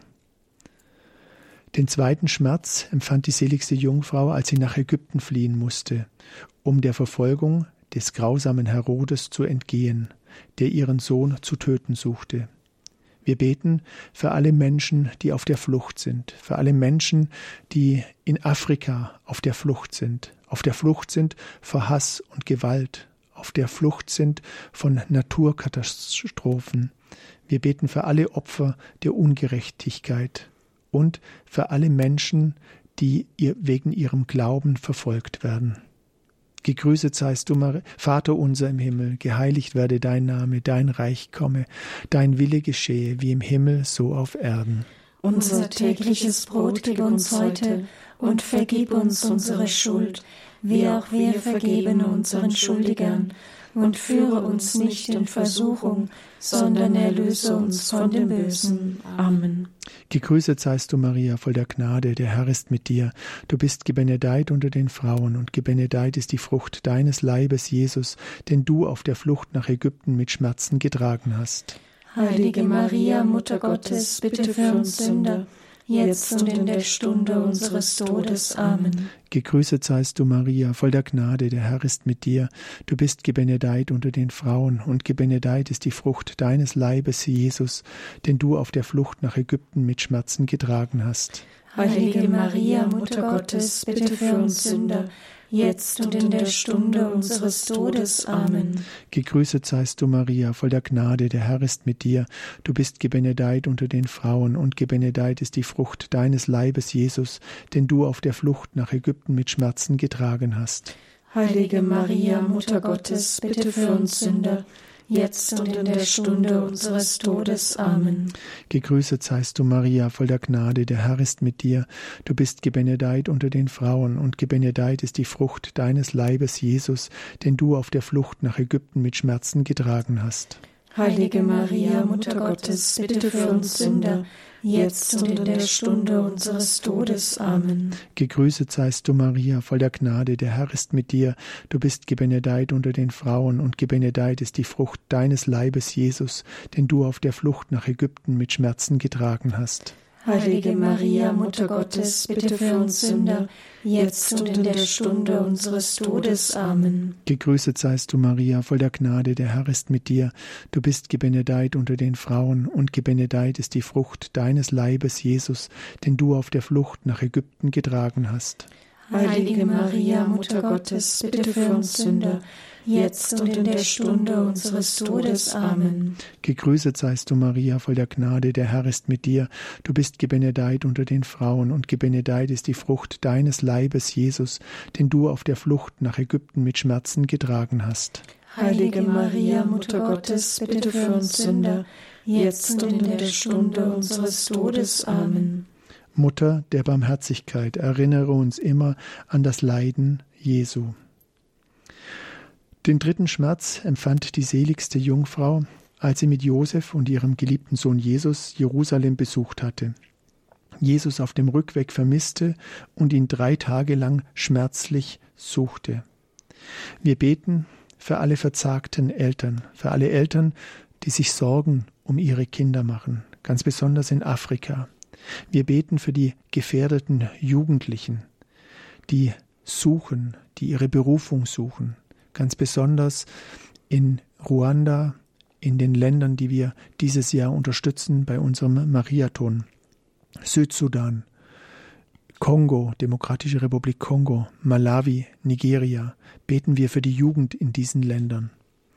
Den zweiten Schmerz empfand die seligste Jungfrau, als sie nach Ägypten fliehen musste, um der Verfolgung des grausamen Herodes zu entgehen, der ihren Sohn zu töten suchte. Wir beten für alle Menschen, die auf der Flucht sind, für alle Menschen, die in Afrika auf der Flucht sind, auf der Flucht sind vor Hass und Gewalt, auf der Flucht sind von Naturkatastrophen. Wir beten für alle Opfer der Ungerechtigkeit und für alle Menschen, die wegen ihrem Glauben verfolgt werden. Gegrüßet seist du, Vater unser im Himmel, geheiligt werde dein Name, dein Reich komme, dein Wille geschehe, wie im Himmel, so auf Erden. Unser tägliches Brot gib uns heute und vergib uns unsere Schuld, wie auch wir vergeben unseren Schuldigern. Und führe uns nicht in Versuchung, sondern erlöse uns von dem Bösen. Amen. Gegrüßet seist du, Maria, voll der Gnade, der Herr ist mit dir. Du bist gebenedeit unter den Frauen, und gebenedeit ist die Frucht deines Leibes, Jesus, den du auf der Flucht nach Ägypten mit Schmerzen getragen hast. Heilige Maria, Mutter Gottes, bitte für uns Sünder, jetzt und in der Stunde unseres Todes. Amen. Gegrüßet seist du, Maria, voll der Gnade, der Herr ist mit dir. Du bist gebenedeit unter den Frauen, und gebenedeit ist die Frucht deines Leibes, Jesus, den du auf der Flucht nach Ägypten mit Schmerzen getragen hast. Heilige Maria, Mutter Gottes, bitte für uns Sünder, jetzt und in der Stunde unseres Todes. Amen. Gegrüßet seist du, Maria, voll der Gnade, der Herr ist mit dir. Du bist gebenedeit unter den Frauen, und gebenedeit ist die Frucht deines Leibes, Jesus, den du auf der Flucht nach Ägypten mit Schmerzen getragen hast. Heilige Maria, Mutter Gottes, bitte für uns Sünder, jetzt und in der Stunde unseres Todes. Amen. Gegrüßet seist du, Maria, voll der Gnade, der Herr ist mit dir. Du bist gebenedeit unter den Frauen, und gebenedeit ist die Frucht deines Leibes, Jesus, den du auf der Flucht nach Ägypten mit Schmerzen getragen hast. Heilige Maria, Mutter Gottes, bitte für uns Sünder, jetzt und in der Stunde unseres Todes. Amen. Gegrüßet seist du, Maria, voll der Gnade, der Herr ist mit dir. Du bist gebenedeit unter den Frauen, und gebenedeit ist die Frucht deines Leibes, Jesus, den du auf der Flucht nach Ägypten mit Schmerzen getragen hast. Heilige Maria, Mutter Gottes, bitte für uns Sünder, jetzt und in der Stunde unseres Todes. Amen. Gegrüßet seist du, Maria, voll der Gnade, der Herr ist mit dir. Du bist gebenedeit unter den Frauen, und gebenedeit ist die Frucht deines Leibes, Jesus, den du auf der Flucht nach Ägypten getragen hast. Heilige Maria, Mutter Gottes, bitte für uns Sünder, jetzt und in der Stunde unseres Todes. Amen. Gegrüßet seist du, Maria, voll der Gnade, der Herr ist mit dir. Du bist gebenedeit unter den Frauen, und gebenedeit ist die Frucht deines Leibes, Jesus, den du auf der Flucht nach Ägypten mit Schmerzen getragen hast. Heilige Maria, Mutter Gottes, bitte für uns Sünder, jetzt und in der Stunde unseres Todes. Amen. Mutter der Barmherzigkeit, erinnere uns immer an das Leiden Jesu. Den dritten Schmerz empfand die seligste Jungfrau, als sie mit Josef und ihrem geliebten Sohn Jesus Jerusalem besucht hatte. Jesus auf dem Rückweg vermisste und ihn drei Tage lang schmerzlich suchte. Wir beten für alle verzagten Eltern, für alle Eltern, die sich Sorgen um ihre Kinder machen, ganz besonders in Afrika. Wir beten für die gefährdeten Jugendlichen, die suchen, die ihre Berufung suchen, ganz besonders in Ruanda, in den Ländern, die wir dieses Jahr unterstützen bei unserem Mariathon. Südsudan, Kongo, Demokratische Republik Kongo, Malawi, Nigeria, beten wir für die Jugend in diesen Ländern.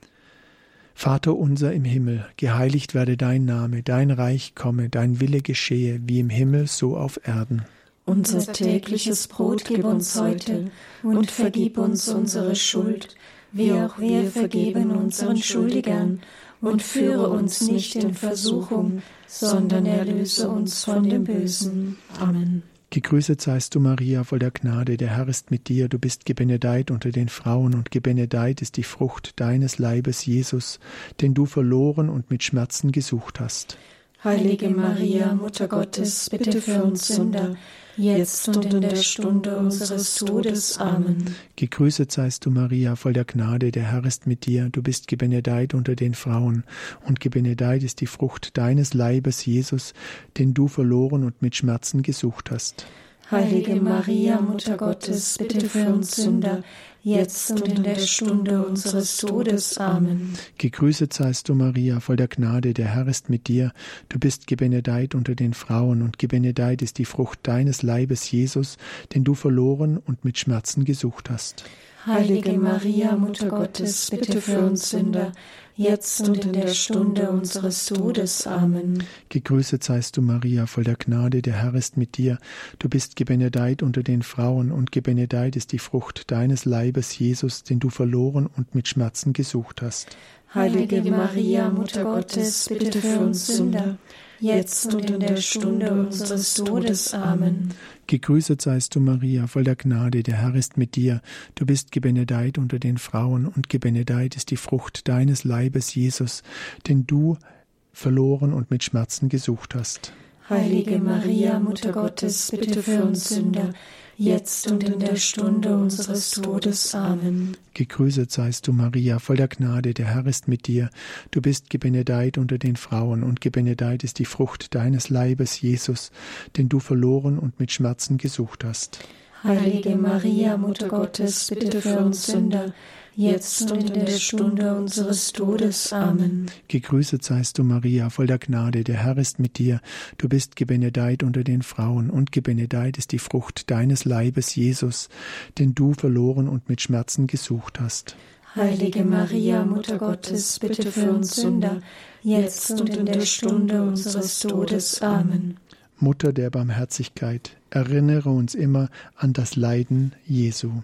Vater unser im Himmel, geheiligt werde dein Name, dein Reich komme, dein Wille geschehe, wie im Himmel, so auf Erden. Unser tägliches Brot gib uns heute und vergib uns unsere Schuld, wie auch wir vergeben unseren Schuldigern. Und führe uns nicht in Versuchung, sondern erlöse uns von dem Bösen. Amen. Gegrüßet seist du, Maria, voll der Gnade, der Herr ist mit dir. Du bist gebenedeit unter den Frauen, und gebenedeit ist die Frucht deines Leibes, Jesus, den du verloren und mit Schmerzen gesucht hast. Heilige Maria, Mutter Gottes, bitte für uns Sünder, jetzt und in der Stunde unseres Todes. Amen. Gegrüßet seist du, Maria, voll der Gnade, der Herr ist mit dir. Du bist gebenedeit unter den Frauen, und gebenedeit ist die Frucht deines Leibes, Jesus, den du verloren und mit Schmerzen gesucht hast. Heilige Maria, Mutter Gottes, bitte für uns Sünder, jetzt und in der Stunde unseres Todes. Amen. Gegrüßet seist du, Maria, voll der Gnade, der Herr ist mit dir. Du bist gebenedeit unter den Frauen, und gebenedeit ist die Frucht deines Leibes, Jesus, den du verloren und mit Schmerzen gesucht hast. Heilige Maria, Mutter Gottes, bitte für uns Sünder, jetzt und in der Stunde unseres Todes. Amen. Gegrüßet seist du, Maria, voll der Gnade, der Herr ist mit dir. Du bist gebenedeit unter den Frauen, und gebenedeit ist die Frucht deines Leibes, Jesus, den du verloren und mit Schmerzen gesucht hast. Heilige Maria, Mutter Gottes, bitte für uns Sünder, jetzt und in der Stunde unseres Todes. Amen. Gegrüßet seist du, Maria, voll der Gnade, der Herr ist mit dir. Du bist gebenedeit unter den Frauen, und gebenedeit ist die Frucht deines Leibes, Jesus, den du verloren und mit Schmerzen gesucht hast. Heilige Maria, Mutter Gottes, bitte für uns Sünder, jetzt und in der Stunde unseres Todes. Amen. Gegrüßet seist du, Maria, voll der Gnade, der Herr ist mit dir. Du bist gebenedeit unter den Frauen, und gebenedeit ist die Frucht deines Leibes, Jesus, den du verloren und mit Schmerzen gesucht hast. Heilige Maria, Mutter Gottes, bitte für uns Sünder, jetzt und in der Stunde unseres Todes. Amen. Gegrüßet seist du, Maria, voll der Gnade, der Herr ist mit dir. Du bist gebenedeit unter den Frauen, und gebenedeit ist die Frucht deines Leibes, Jesus, den du verloren und mit Schmerzen gesucht hast. Heilige Maria, Mutter Gottes, bitte für uns Sünder, jetzt und in der Stunde unseres Todes. Amen. Mutter der Barmherzigkeit, erinnere uns immer an das Leiden Jesu.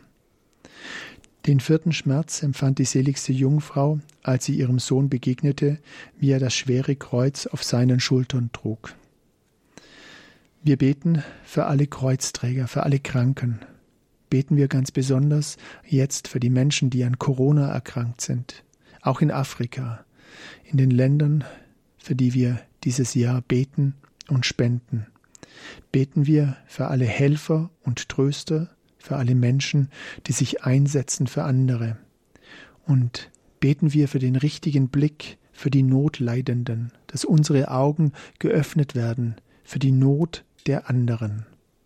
Den vierten Schmerz empfand die seligste Jungfrau, als sie ihrem Sohn begegnete, wie er das schwere Kreuz auf seinen Schultern trug. Wir beten für alle Kreuzträger, für alle Kranken. Beten wir ganz besonders jetzt für die Menschen, die an Corona erkrankt sind, auch in Afrika, in den Ländern, für die wir dieses Jahr beten und spenden. Beten wir für alle Helfer und Tröster, für alle Menschen, die sich einsetzen für andere. Und beten wir für den richtigen Blick für die Notleidenden, dass unsere Augen geöffnet werden für die Not der anderen.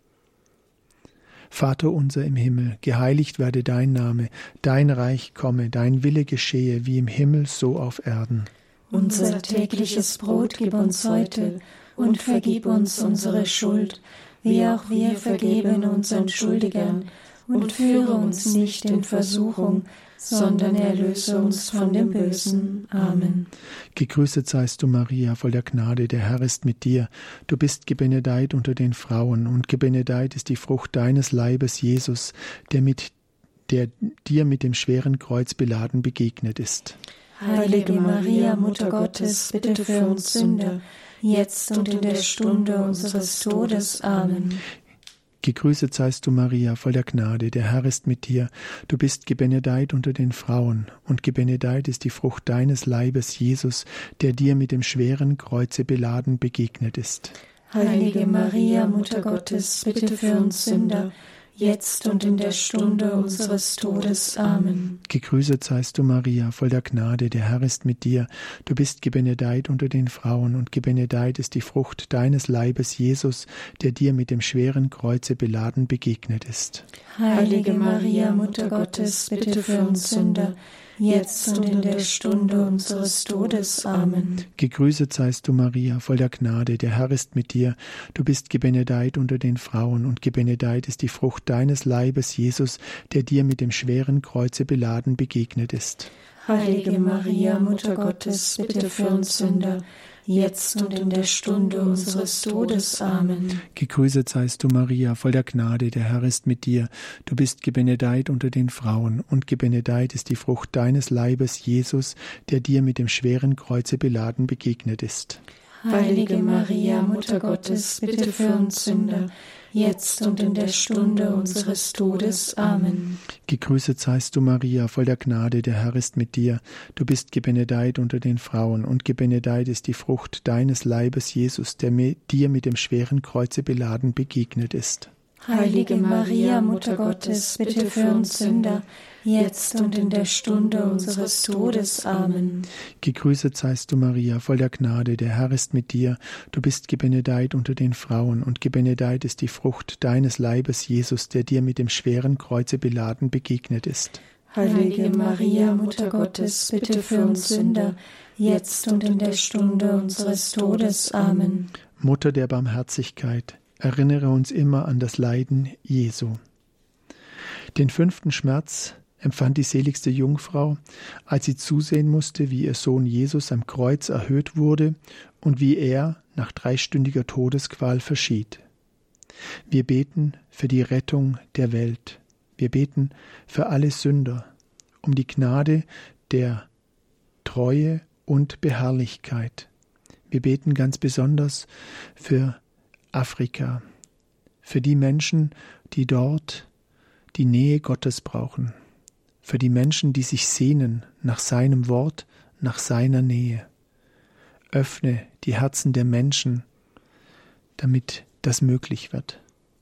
Vater unser im Himmel, geheiligt werde dein Name, dein Reich komme, dein Wille geschehe, wie im Himmel, so auf Erden. Unser tägliches Brot gib uns heute und vergib uns unsere Schuld, wie auch wir vergeben unseren Schuldigern, und führe uns nicht in Versuchung, sondern erlöse uns von dem Bösen. Amen. Gegrüßet seist du, Maria, voll der Gnade, der Herr ist mit dir. Du bist gebenedeit unter den Frauen, und gebenedeit ist die Frucht deines Leibes, Jesus, der, mit, der dir mit dem schweren Kreuz beladen begegnet ist. Heilige Maria, Mutter Gottes, bitte für uns Sünder, jetzt und in der Stunde unseres Todes. Amen. Gegrüßet seist du, Maria, voll der Gnade, der Herr ist mit dir. Du bist gebenedeit unter den Frauen, und gebenedeit ist die Frucht deines Leibes, Jesus, der dir mit dem schweren Kreuze beladen begegnet ist. Heilige Maria, Mutter Gottes, bitte für uns Sünder, jetzt und in der Stunde unseres Todes. Amen. Gegrüßet seist du, Maria, voll der Gnade, der Herr ist mit dir. Du bist gebenedeit unter den Frauen, und gebenedeit ist die Frucht deines Leibes, Jesus, der dir mit dem schweren Kreuze beladen begegnet ist. Heilige Maria, Mutter Gottes, bitte für uns Sünder, jetzt und in der Stunde unseres Todes. Amen. Gegrüßet seist du, Maria, voll der Gnade, der Herr ist mit dir. Du bist gebenedeit unter den Frauen, und gebenedeit ist die Frucht deines Leibes, Jesus, der dir mit dem schweren Kreuze beladen begegnet ist. Heilige Maria, Mutter Gottes, bitte für uns Sünder, jetzt und in der Stunde unseres Todes. Amen. Gegrüßet seist du, Maria, voll der Gnade, der Herr ist mit dir. Du bist gebenedeit unter den Frauen, und gebenedeit ist die Frucht deines Leibes, Jesus, der dir mit dem schweren Kreuze beladen begegnet ist. Heilige Maria, Mutter Gottes, bitte für uns Sünder, jetzt und in der Stunde unseres Todes. Amen. Gegrüßet seist du, Maria, voll der Gnade, der Herr ist mit dir. Du bist gebenedeit unter den Frauen, und gebenedeit ist die Frucht deines Leibes, Jesus, der dir mit dem schweren Kreuze beladen begegnet ist. Heilige Maria, Mutter Gottes, bitte für uns Sünder, jetzt und in der Stunde unseres Todes. Amen. Gegrüßet seist du, Maria, voll der Gnade, der Herr ist mit dir. Du bist gebenedeit unter den Frauen, und gebenedeit ist die Frucht deines Leibes, Jesus, der dir mit dem schweren Kreuze beladen begegnet ist. Heilige Maria, Mutter Gottes, bitte für uns Sünder, jetzt und in der Stunde unseres Todes. Amen. Mutter der Barmherzigkeit, erinnere uns immer an das Leiden Jesu. Den fünften Schmerz empfand die seligste Jungfrau, als sie zusehen musste, wie ihr Sohn Jesus am Kreuz erhöht wurde und wie er nach dreistündiger Todesqual verschied. Wir beten für die Rettung der Welt. Wir beten für alle Sünder, um die Gnade der Treue und Beharrlichkeit. Wir beten ganz besonders für Afrika, für die Menschen, die dort die Nähe Gottes brauchen, für die Menschen, die sich sehnen nach seinem Wort, nach seiner Nähe. Öffne die Herzen der Menschen, damit das möglich wird.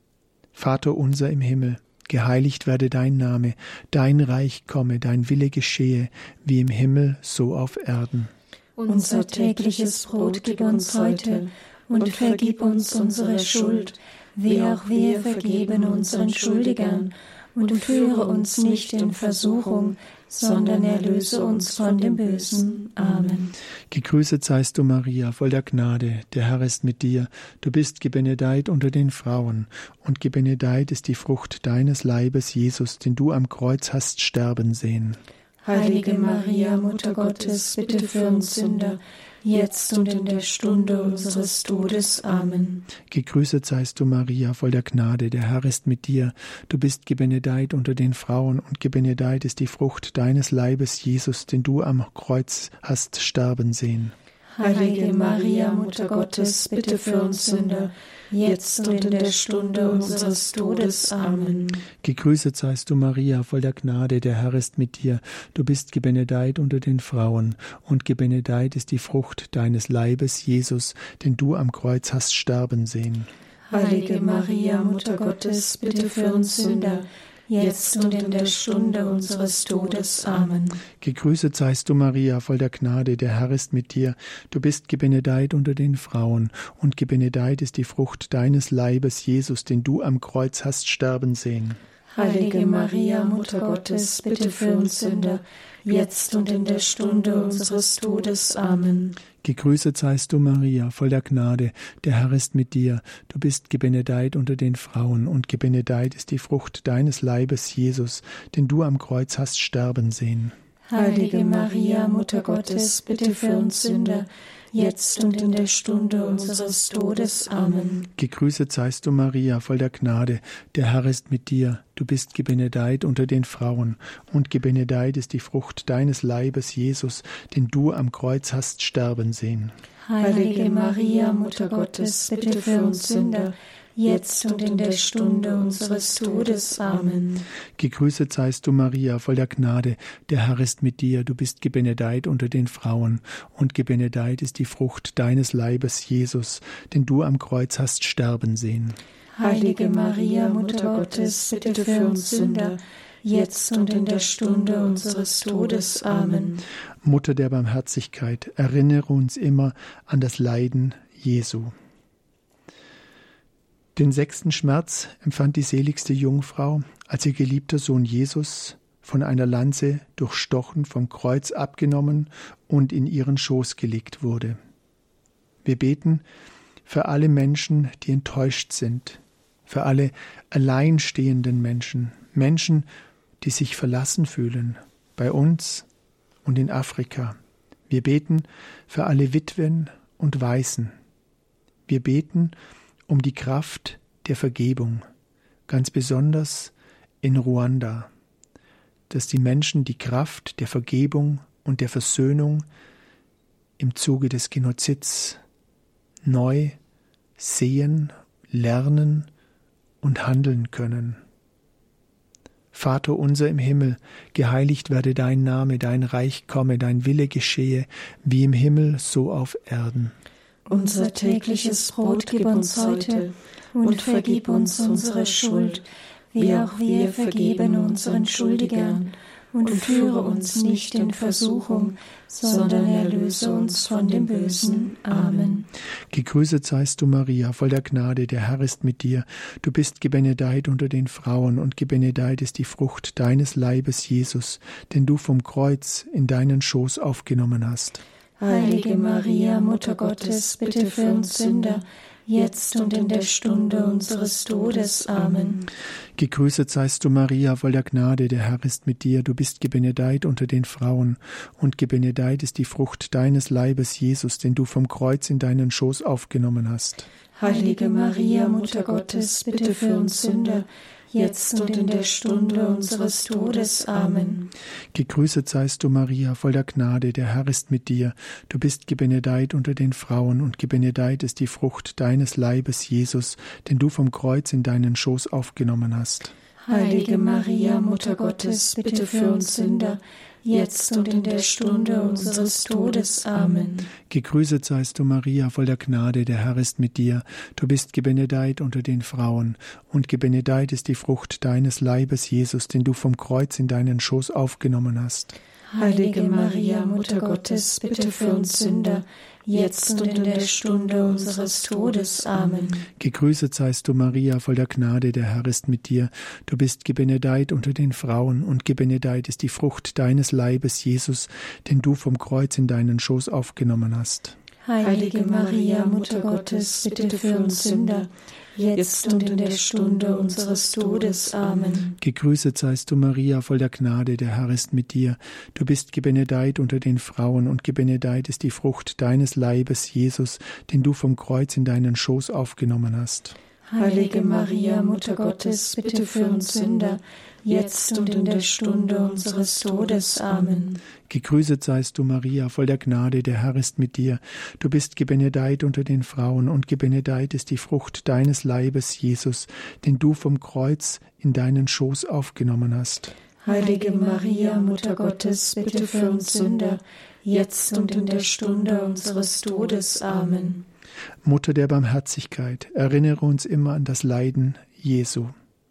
Vater unser im Himmel, geheiligt werde dein Name, dein Reich komme, dein Wille geschehe, wie im Himmel, so auf Erden. Unser tägliches Brot gib uns heute und vergib uns unsere Schuld, wie auch wir vergeben unseren Schuldigern, und führe uns nicht in Versuchung, sondern erlöse uns von dem Bösen. Amen. Gegrüßet seist du, Maria, voll der Gnade, der Herr ist mit dir. Du bist gebenedeit unter den Frauen, und gebenedeit ist die Frucht deines Leibes, Jesus, den du am Kreuz hast sterben sehen. Heilige Maria, Mutter Gottes, bitte für uns Sünder, jetzt und in der Stunde unseres Todes. Amen. Gegrüßet seist du, Maria, voll der Gnade, der Herr ist mit dir. Du bist gebenedeit unter den Frauen, und gebenedeit ist die Frucht deines Leibes, Jesus, den du am Kreuz hast sterben sehen. Heilige Maria, Mutter Gottes, bitte für uns Sünder, jetzt und in der Stunde unseres Todes. Amen. Gegrüßet seist du, Maria, voll der Gnade, der Herr ist mit dir. Du bist gebenedeit unter den Frauen, und gebenedeit ist die Frucht deines Leibes, Jesus, den du am Kreuz hast sterben sehen. Heilige Maria, Mutter Gottes, bitte für uns Sünder, jetzt und in der Stunde unseres Todes. Amen. Gegrüßet seist du, Maria, voll der Gnade, der Herr ist mit dir. Du bist gebenedeit unter den Frauen, und gebenedeit ist die Frucht deines Leibes, Jesus, den du am Kreuz hast sterben sehen. Heilige Maria, Mutter Gottes, bitte für uns Sünder, jetzt und in der Stunde unseres Todes. Amen. Gegrüßet seist du, Maria, voll der Gnade, der Herr ist mit dir. Du bist gebenedeit unter den Frauen, und gebenedeit ist die Frucht deines Leibes, Jesus, den du am Kreuz hast sterben sehen. Heilige Maria, Mutter Gottes, bitte für uns Sünder, jetzt und in der Stunde unseres Todes. Amen. Gegrüßet seist du, Maria, voll der Gnade, der Herr ist mit dir. Du bist gebenedeit unter den Frauen, und gebenedeit ist die Frucht deines Leibes, Jesus, den du am Kreuz hast sterben sehen. Heilige Maria, Mutter Gottes, bitte für uns Sünder, jetzt und in der Stunde unseres Todes. Amen. Gegrüßet seist du, Maria, voll der Gnade, der Herr ist mit dir. Du bist gebenedeit unter den Frauen, und gebenedeit ist die Frucht deines Leibes, Jesus, den du am Kreuz hast sterben sehen. Heilige Maria, Mutter Gottes, bitte für uns Sünder, jetzt und in der Stunde unseres Todes. Amen. Mutter der Barmherzigkeit, erinnere uns immer an das Leiden Jesu. Den sechsten Schmerz empfand die seligste Jungfrau, als ihr geliebter Sohn Jesus von einer Lanze durchstochen, vom Kreuz abgenommen und in ihren Schoß gelegt wurde. Wir beten für alle Menschen, die enttäuscht sind, für alle alleinstehenden Menschen, Menschen, die sich verlassen fühlen, bei uns und in Afrika. Wir beten für alle Witwen und Waisen. Wir beten um die Kraft der Vergebung, ganz besonders in Ruanda, dass die Menschen die Kraft der Vergebung und der Versöhnung im Zuge des Genozids neu sehen, lernen und handeln können. Vater unser im Himmel, geheiligt werde dein Name, dein Reich komme, dein Wille geschehe, wie im Himmel, so auf Erden. Unser tägliches Brot gib uns heute und vergib uns unsere Schuld, wie auch wir vergeben unseren Schuldigern. Und führe uns nicht in Versuchung, sondern erlöse uns von dem Bösen. Amen. Gegrüßet seist du, Maria, voll der Gnade, der Herr ist mit dir. Du bist gebenedeit unter den Frauen, und gebenedeit ist die Frucht deines Leibes, Jesus, den du vom Kreuz in deinen Schoß aufgenommen hast. Heilige Maria, Mutter Gottes, bitte für uns Sünder, jetzt und in der Stunde unseres Todes. Amen. Gegrüßet seist du, Maria, voll der Gnade, der Herr ist mit dir. Du bist gebenedeit unter den Frauen, und gebenedeit ist die Frucht deines Leibes, Jesus, den du vom Kreuz in deinen Schoß aufgenommen hast. Heilige Maria, Mutter Gottes, bitte für uns Sünder, jetzt und in der Stunde unseres Todes. Amen. Gegrüßet seist du, Maria, voll der Gnade, der Herr ist mit dir. Du bist gebenedeit unter den Frauen, und gebenedeit ist die Frucht deines Leibes, Jesus, den du vom Kreuz in deinen Schoß aufgenommen hast. Heilige Maria, Mutter Gottes, bitte für uns Sünder, jetzt und in der Stunde unseres Todes. Amen. Gegrüßet seist du, Maria, voll der Gnade, der Herr ist mit dir. Du bist gebenedeit unter den Frauen, und gebenedeit ist die Frucht deines Leibes, Jesus, den du vom Kreuz in deinen Schoß aufgenommen hast. Heilige Maria, Mutter Gottes, bitte für uns Sünder, jetzt und in der Stunde unseres Todes. Amen. Gegrüßet seist du, Maria, voll der Gnade, der Herr ist mit dir. Du bist gebenedeit unter den Frauen, und gebenedeit ist die Frucht deines Leibes, Jesus, den du vom Kreuz in deinen Schoß aufgenommen hast. Heilige Maria, Mutter Gottes, bitte für uns Sünder, jetzt und in der Stunde unseres Todes. Amen. Gegrüßet seist du, Maria, voll der Gnade, der Herr ist mit dir. Du bist gebenedeit unter den Frauen, und gebenedeit ist die Frucht deines Leibes, Jesus, den du vom Kreuz in deinen Schoß aufgenommen hast. Heilige Maria, Mutter Gottes, bitte für uns Sünder, jetzt und in der Stunde unseres Todes. Amen. Gegrüßet seist du, Maria, voll der Gnade, der Herr ist mit dir. Du bist gebenedeit unter den Frauen, und gebenedeit ist die Frucht deines Leibes, Jesus, den du vom Kreuz in deinen Schoß aufgenommen hast. Heilige Maria, Mutter Gottes, bitte für uns Sünder, jetzt und in der Stunde unseres Todes. Amen. Mutter der Barmherzigkeit, erinnere uns immer an das Leiden Jesu.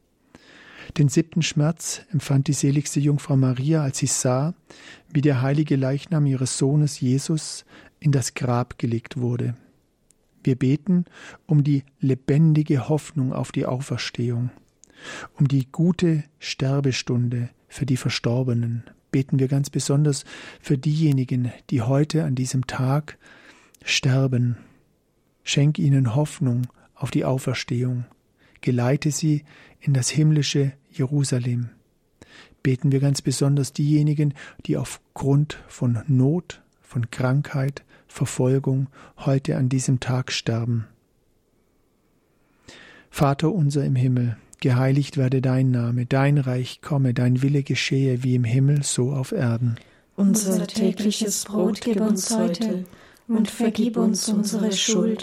Den siebten Schmerz empfand die seligste Jungfrau Maria, als sie sah, wie der heilige Leichnam ihres Sohnes Jesus in das Grab gelegt wurde. Wir beten um die lebendige Hoffnung auf die Auferstehung, um die gute Sterbestunde für die Verstorbenen. Beten wir ganz besonders für diejenigen, die heute an diesem Tag sterben. Schenk ihnen Hoffnung auf die Auferstehung. Geleite sie in das himmlische Jerusalem. Beten wir ganz besonders diejenigen, die aufgrund von Not, von Krankheit, Verfolgung heute an diesem Tag sterben. Vater unser im Himmel, geheiligt werde dein Name, dein Reich komme, dein Wille geschehe wie im Himmel, so auf Erden. Unser tägliches Brot gib uns heute und vergib uns unsere Schuld,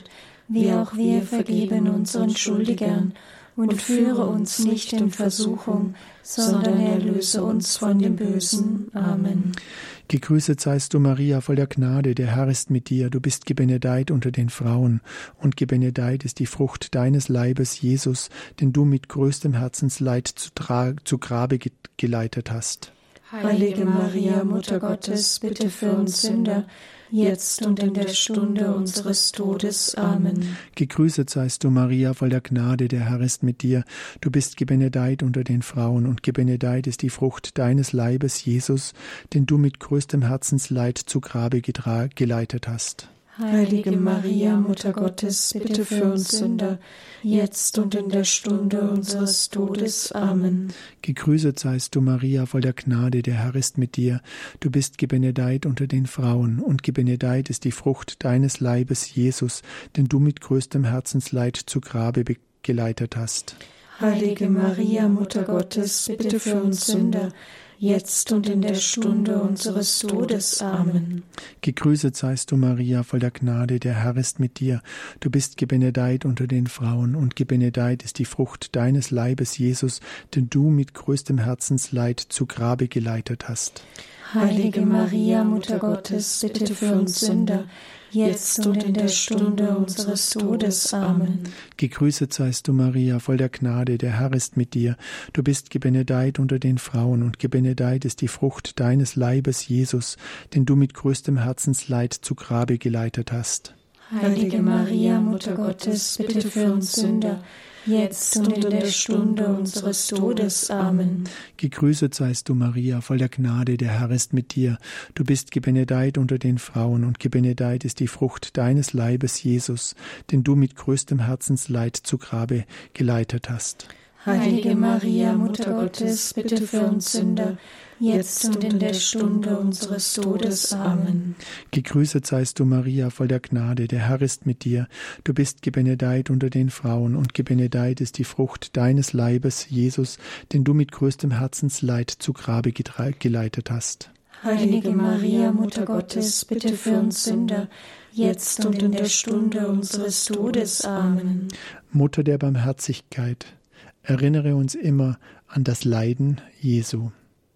wie auch wir vergeben unseren Schuldigern. Und führe uns nicht in Versuchung, sondern erlöse uns von dem Bösen. Amen. Gegrüßet seist du, Maria, voll der Gnade, der Herr ist mit dir. Du bist gebenedeit unter den Frauen, und gebenedeit ist die Frucht deines Leibes, Jesus, den du mit größtem Herzensleid zu, Tra- zu Grabe ge- geleitet hast. Heilige Maria, Mutter Gottes, bitte für uns Sünder, jetzt und in der Stunde unseres Todes. Amen. Gegrüßet seist du, Maria, voll der Gnade, der Herr ist mit dir. Du bist gebenedeit unter den Frauen, und gebenedeit ist die Frucht deines Leibes, Jesus, den du mit größtem Herzensleid zu Grabe gedra- geleitet hast. Heilige Maria, Mutter Gottes, bitte für uns Sünder, jetzt und in der Stunde unseres Todes. Amen. Gegrüßet seist du, Maria, voll der Gnade, der Herr ist mit dir. Du bist gebenedeit unter den Frauen, und gebenedeit ist die Frucht deines Leibes, Jesus, den du mit größtem Herzensleid zu Grabe be- geleitet hast. Heilige Maria, Mutter Gottes, bitte für uns Sünder, jetzt und in der Stunde unseres Todes. Amen. Gegrüßet seist du, Maria, voll der Gnade, der Herr ist mit dir. Du bist gebenedeit unter den Frauen, und gebenedeit ist die Frucht deines Leibes, Jesus, den du mit größtem Herzensleid zu Grabe geleitet hast. Heilige Maria, Mutter Gottes, bitte für uns Sünder, jetzt und in der Stunde unseres Todes. Amen. Gegrüßet seist du, Maria, voll der Gnade, der Herr ist mit dir. Du bist gebenedeit unter den Frauen, und gebenedeit ist die Frucht deines Leibes, Jesus, den du mit größtem Herzensleid zu Grabe geleitet hast. Heilige Maria, Mutter Gottes, bitte für uns Sünder, jetzt und in der Stunde unseres Todes. Amen. Gegrüßet seist du, Maria, voll der Gnade, der Herr ist mit dir. Du bist gebenedeit unter den Frauen, und gebenedeit ist die Frucht deines Leibes, Jesus, den du mit größtem Herzensleid zu Grabe geleitet hast. Heilige Maria, Mutter Gottes, bitte für uns Sünder, jetzt und in der Stunde unseres Todes. Amen. Gegrüßet seist du, Maria, voll der Gnade, der Herr ist mit dir. Du bist gebenedeit unter den Frauen, und gebenedeit ist die Frucht deines Leibes, Jesus, den du mit größtem Herzensleid zu Grabe gedra- geleitet hast. Heilige Maria, Mutter Gottes, bitte für uns Sünder, jetzt und in der Stunde unseres Todes. Amen. Mutter der Barmherzigkeit, erinnere uns immer an das Leiden Jesu.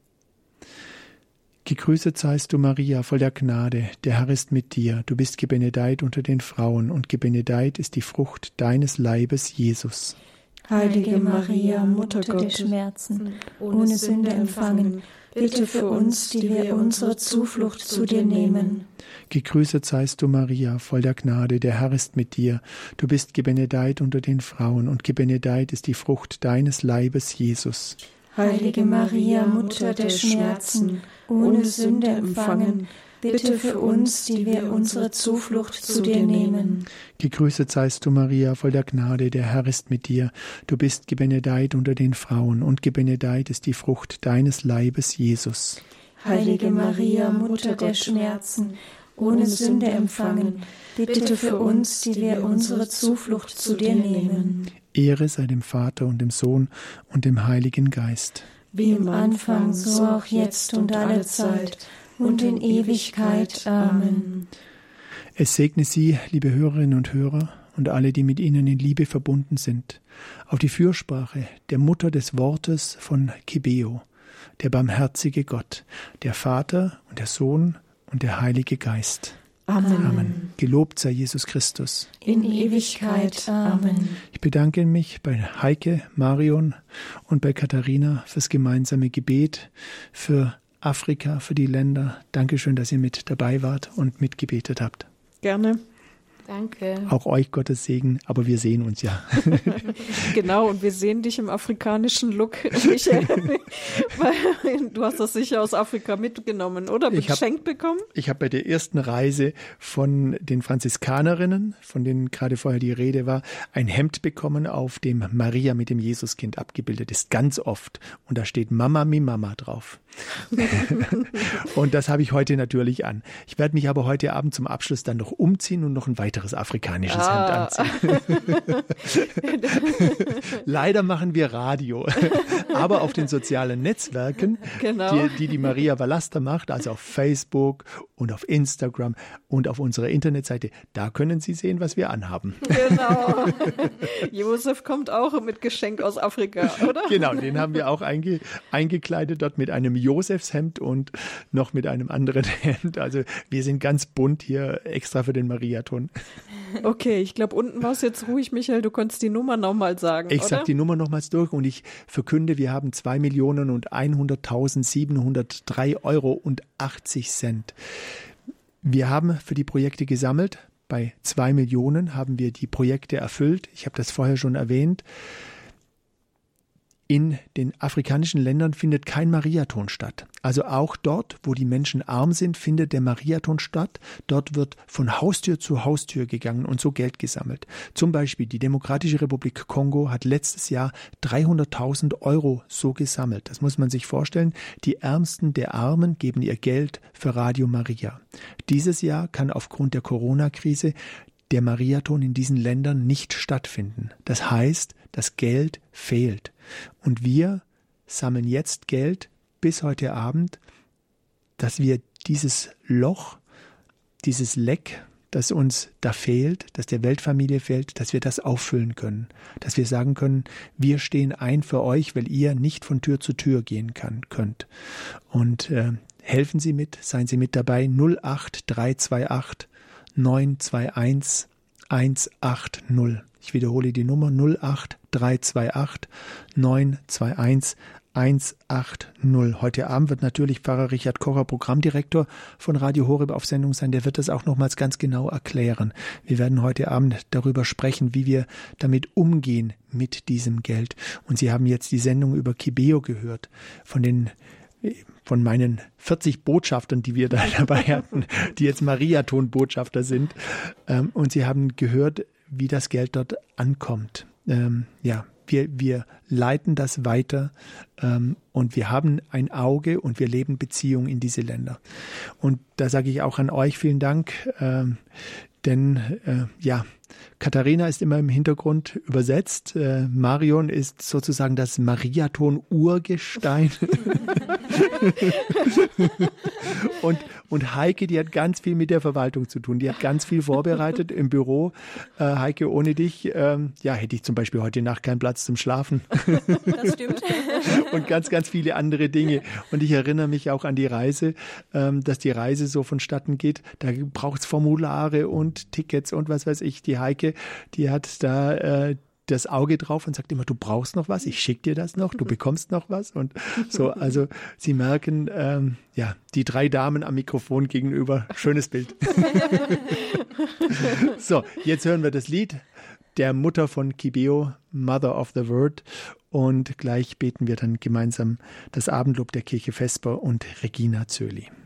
Gegrüßet seist du, Maria, voll der Gnade, der Herr ist mit dir. Du bist gebenedeit unter den Frauen, und gebenedeit ist die Frucht deines Leibes, Jesus. Heilige Maria, Mutter der Schmerzen, ohne Sünde empfangen, bitte für uns, die wir unsere Zuflucht zu dir nehmen. Gegrüßet seist du, Maria, voll der Gnade, der Herr ist mit dir. Du bist gebenedeit unter den Frauen, und gebenedeit ist die Frucht deines Leibes, Jesus. Heilige Maria, Mutter der Schmerzen, ohne Sünde empfangen, bitte für uns, die wir unsere Zuflucht zu dir nehmen. Gegrüßet seist du, Maria, voll der Gnade, der Herr ist mit dir. Du bist gebenedeit unter den Frauen, und gebenedeit ist die Frucht deines Leibes, Jesus. Heilige Maria, Mutter der Schmerzen, ohne Sünde empfangen, bitte für uns, die wir unsere Zuflucht zu dir nehmen. Ehre sei dem Vater und dem Sohn und dem Heiligen Geist. Wie im Anfang, so auch jetzt und alle Zeit und in Ewigkeit. Amen. Es segne Sie, liebe Hörerinnen und Hörer, und alle, die mit Ihnen in Liebe verbunden sind, auf die Fürsprache der Mutter des Wortes von Kibeo, der barmherzige Gott, der Vater und der Sohn und der Heilige Geist. Amen. Amen. Gelobt sei Jesus Christus. In Ewigkeit. Amen. Ich bedanke mich bei Heike, Marion und bei Katharina fürs gemeinsame Gebet, für Afrika, für die Länder. Dankeschön, dass ihr mit dabei wart und mitgebetet habt. Gerne. Danke. Auch euch Gottes Segen, aber wir sehen uns ja. Genau, und wir sehen dich im afrikanischen Look, Michael. Du hast das sicher aus Afrika mitgenommen, oder? Geschenkt bekommen? Ich habe bei der ersten Reise von den Franziskanerinnen, von denen gerade vorher die Rede war, ein Hemd bekommen, auf dem Maria mit dem Jesuskind abgebildet ist, ganz oft. Und da steht Mama mi Mama drauf. Und das habe ich heute natürlich an. Ich werde mich aber heute Abend zum Abschluss dann noch umziehen und noch ein weiteres afrikanisches ah. Hemd anziehen. Leider machen wir Radio, aber auf den sozialen Netzwerken, genau. die, die die Maria Vallaster macht, also auf Facebook und auf Instagram und auf unserer Internetseite. Da können Sie sehen, was wir anhaben. Genau. Josef kommt auch mit Geschenk aus Afrika, oder? Genau, den haben wir auch einge, eingekleidet dort mit einem Josefshemd und noch mit einem anderen Hemd. Also wir sind ganz bunt hier extra für den Mariathon. Okay, ich glaube, unten war es jetzt ruhig, Michael. Du konntest die Nummer nochmal sagen, Ich oder? sage die Nummer nochmals durch und ich verkünde, wir haben zwei Millionen und hunderttausendsiebenhundertdrei Euro und achtzig Cent. Wir haben für die Projekte gesammelt. Bei zwei Millionen haben wir die Projekte erfüllt. Ich habe das vorher schon erwähnt. In den afrikanischen Ländern findet kein Mariathon statt. Also auch dort, wo die Menschen arm sind, findet der Mariathon statt. Dort wird von Haustür zu Haustür gegangen und so Geld gesammelt. Zum Beispiel die Demokratische Republik Kongo hat letztes Jahr dreihunderttausend Euro so gesammelt. Das muss man sich vorstellen. Die Ärmsten der Armen geben ihr Geld für Radio Maria. Dieses Jahr kann aufgrund der Corona-Krise der Mariathon in diesen Ländern nicht stattfinden. Das heißt, das Geld fehlt. Und wir sammeln jetzt Geld bis heute Abend, dass wir dieses Loch, dieses Leck, das uns da fehlt, das der Weltfamilie fehlt, dass wir das auffüllen können. Dass wir sagen können, wir stehen ein für euch, weil ihr nicht von Tür zu Tür gehen kann, könnt. Und äh, helfen Sie mit, seien Sie mit dabei, null acht drei zwei acht neun zwei eins eins acht null. Ich wiederhole die Nummer null acht drei zwei acht neun zwei eins eins acht null. Heute Abend wird natürlich Pfarrer Richard Kocher, Programmdirektor von Radio Horeb, auf Sendung sein. Der wird das auch nochmals ganz genau erklären. Wir werden heute Abend darüber sprechen, wie wir damit umgehen mit diesem Geld. Und Sie haben jetzt die Sendung über Kibeo gehört, von den von meinen vierzig Botschaftern, die wir da dabei hatten, die jetzt Mariathon-Botschafter sind. Und Sie haben gehört, wie das Geld dort ankommt. Ähm, ja, wir, wir leiten das weiter ähm, und wir haben ein Auge und wir leben Beziehungen in diese Länder. Und da sage ich auch an euch vielen Dank, ähm, denn äh, ja, Katharina ist immer im Hintergrund übersetzt. Äh, Marion ist sozusagen das Mariathon-Urgestein. und, und Heike, die hat ganz viel mit der Verwaltung zu tun. Die hat ganz viel vorbereitet im Büro. Äh, Heike, ohne dich, ähm, ja, hätte ich zum Beispiel heute Nacht keinen Platz zum Schlafen. Das stimmt. Und ganz, ganz viele andere Dinge. Und ich erinnere mich auch an die Reise, ähm, dass die Reise so vonstatten geht. Da braucht es Formulare und Tickets und was weiß ich. Die Heike, die hat da äh, das Auge drauf und sagt immer, du brauchst noch was, ich schicke dir das noch, du bekommst noch was. Und so, also Sie merken, ähm, ja, die drei Damen am Mikrofon gegenüber, schönes Bild. So, jetzt hören wir das Lied der Mutter von Kibeo, Mother of the Word. Und gleich beten wir dann gemeinsam das Abendlob der Kirche Vesper und Regina Zöli.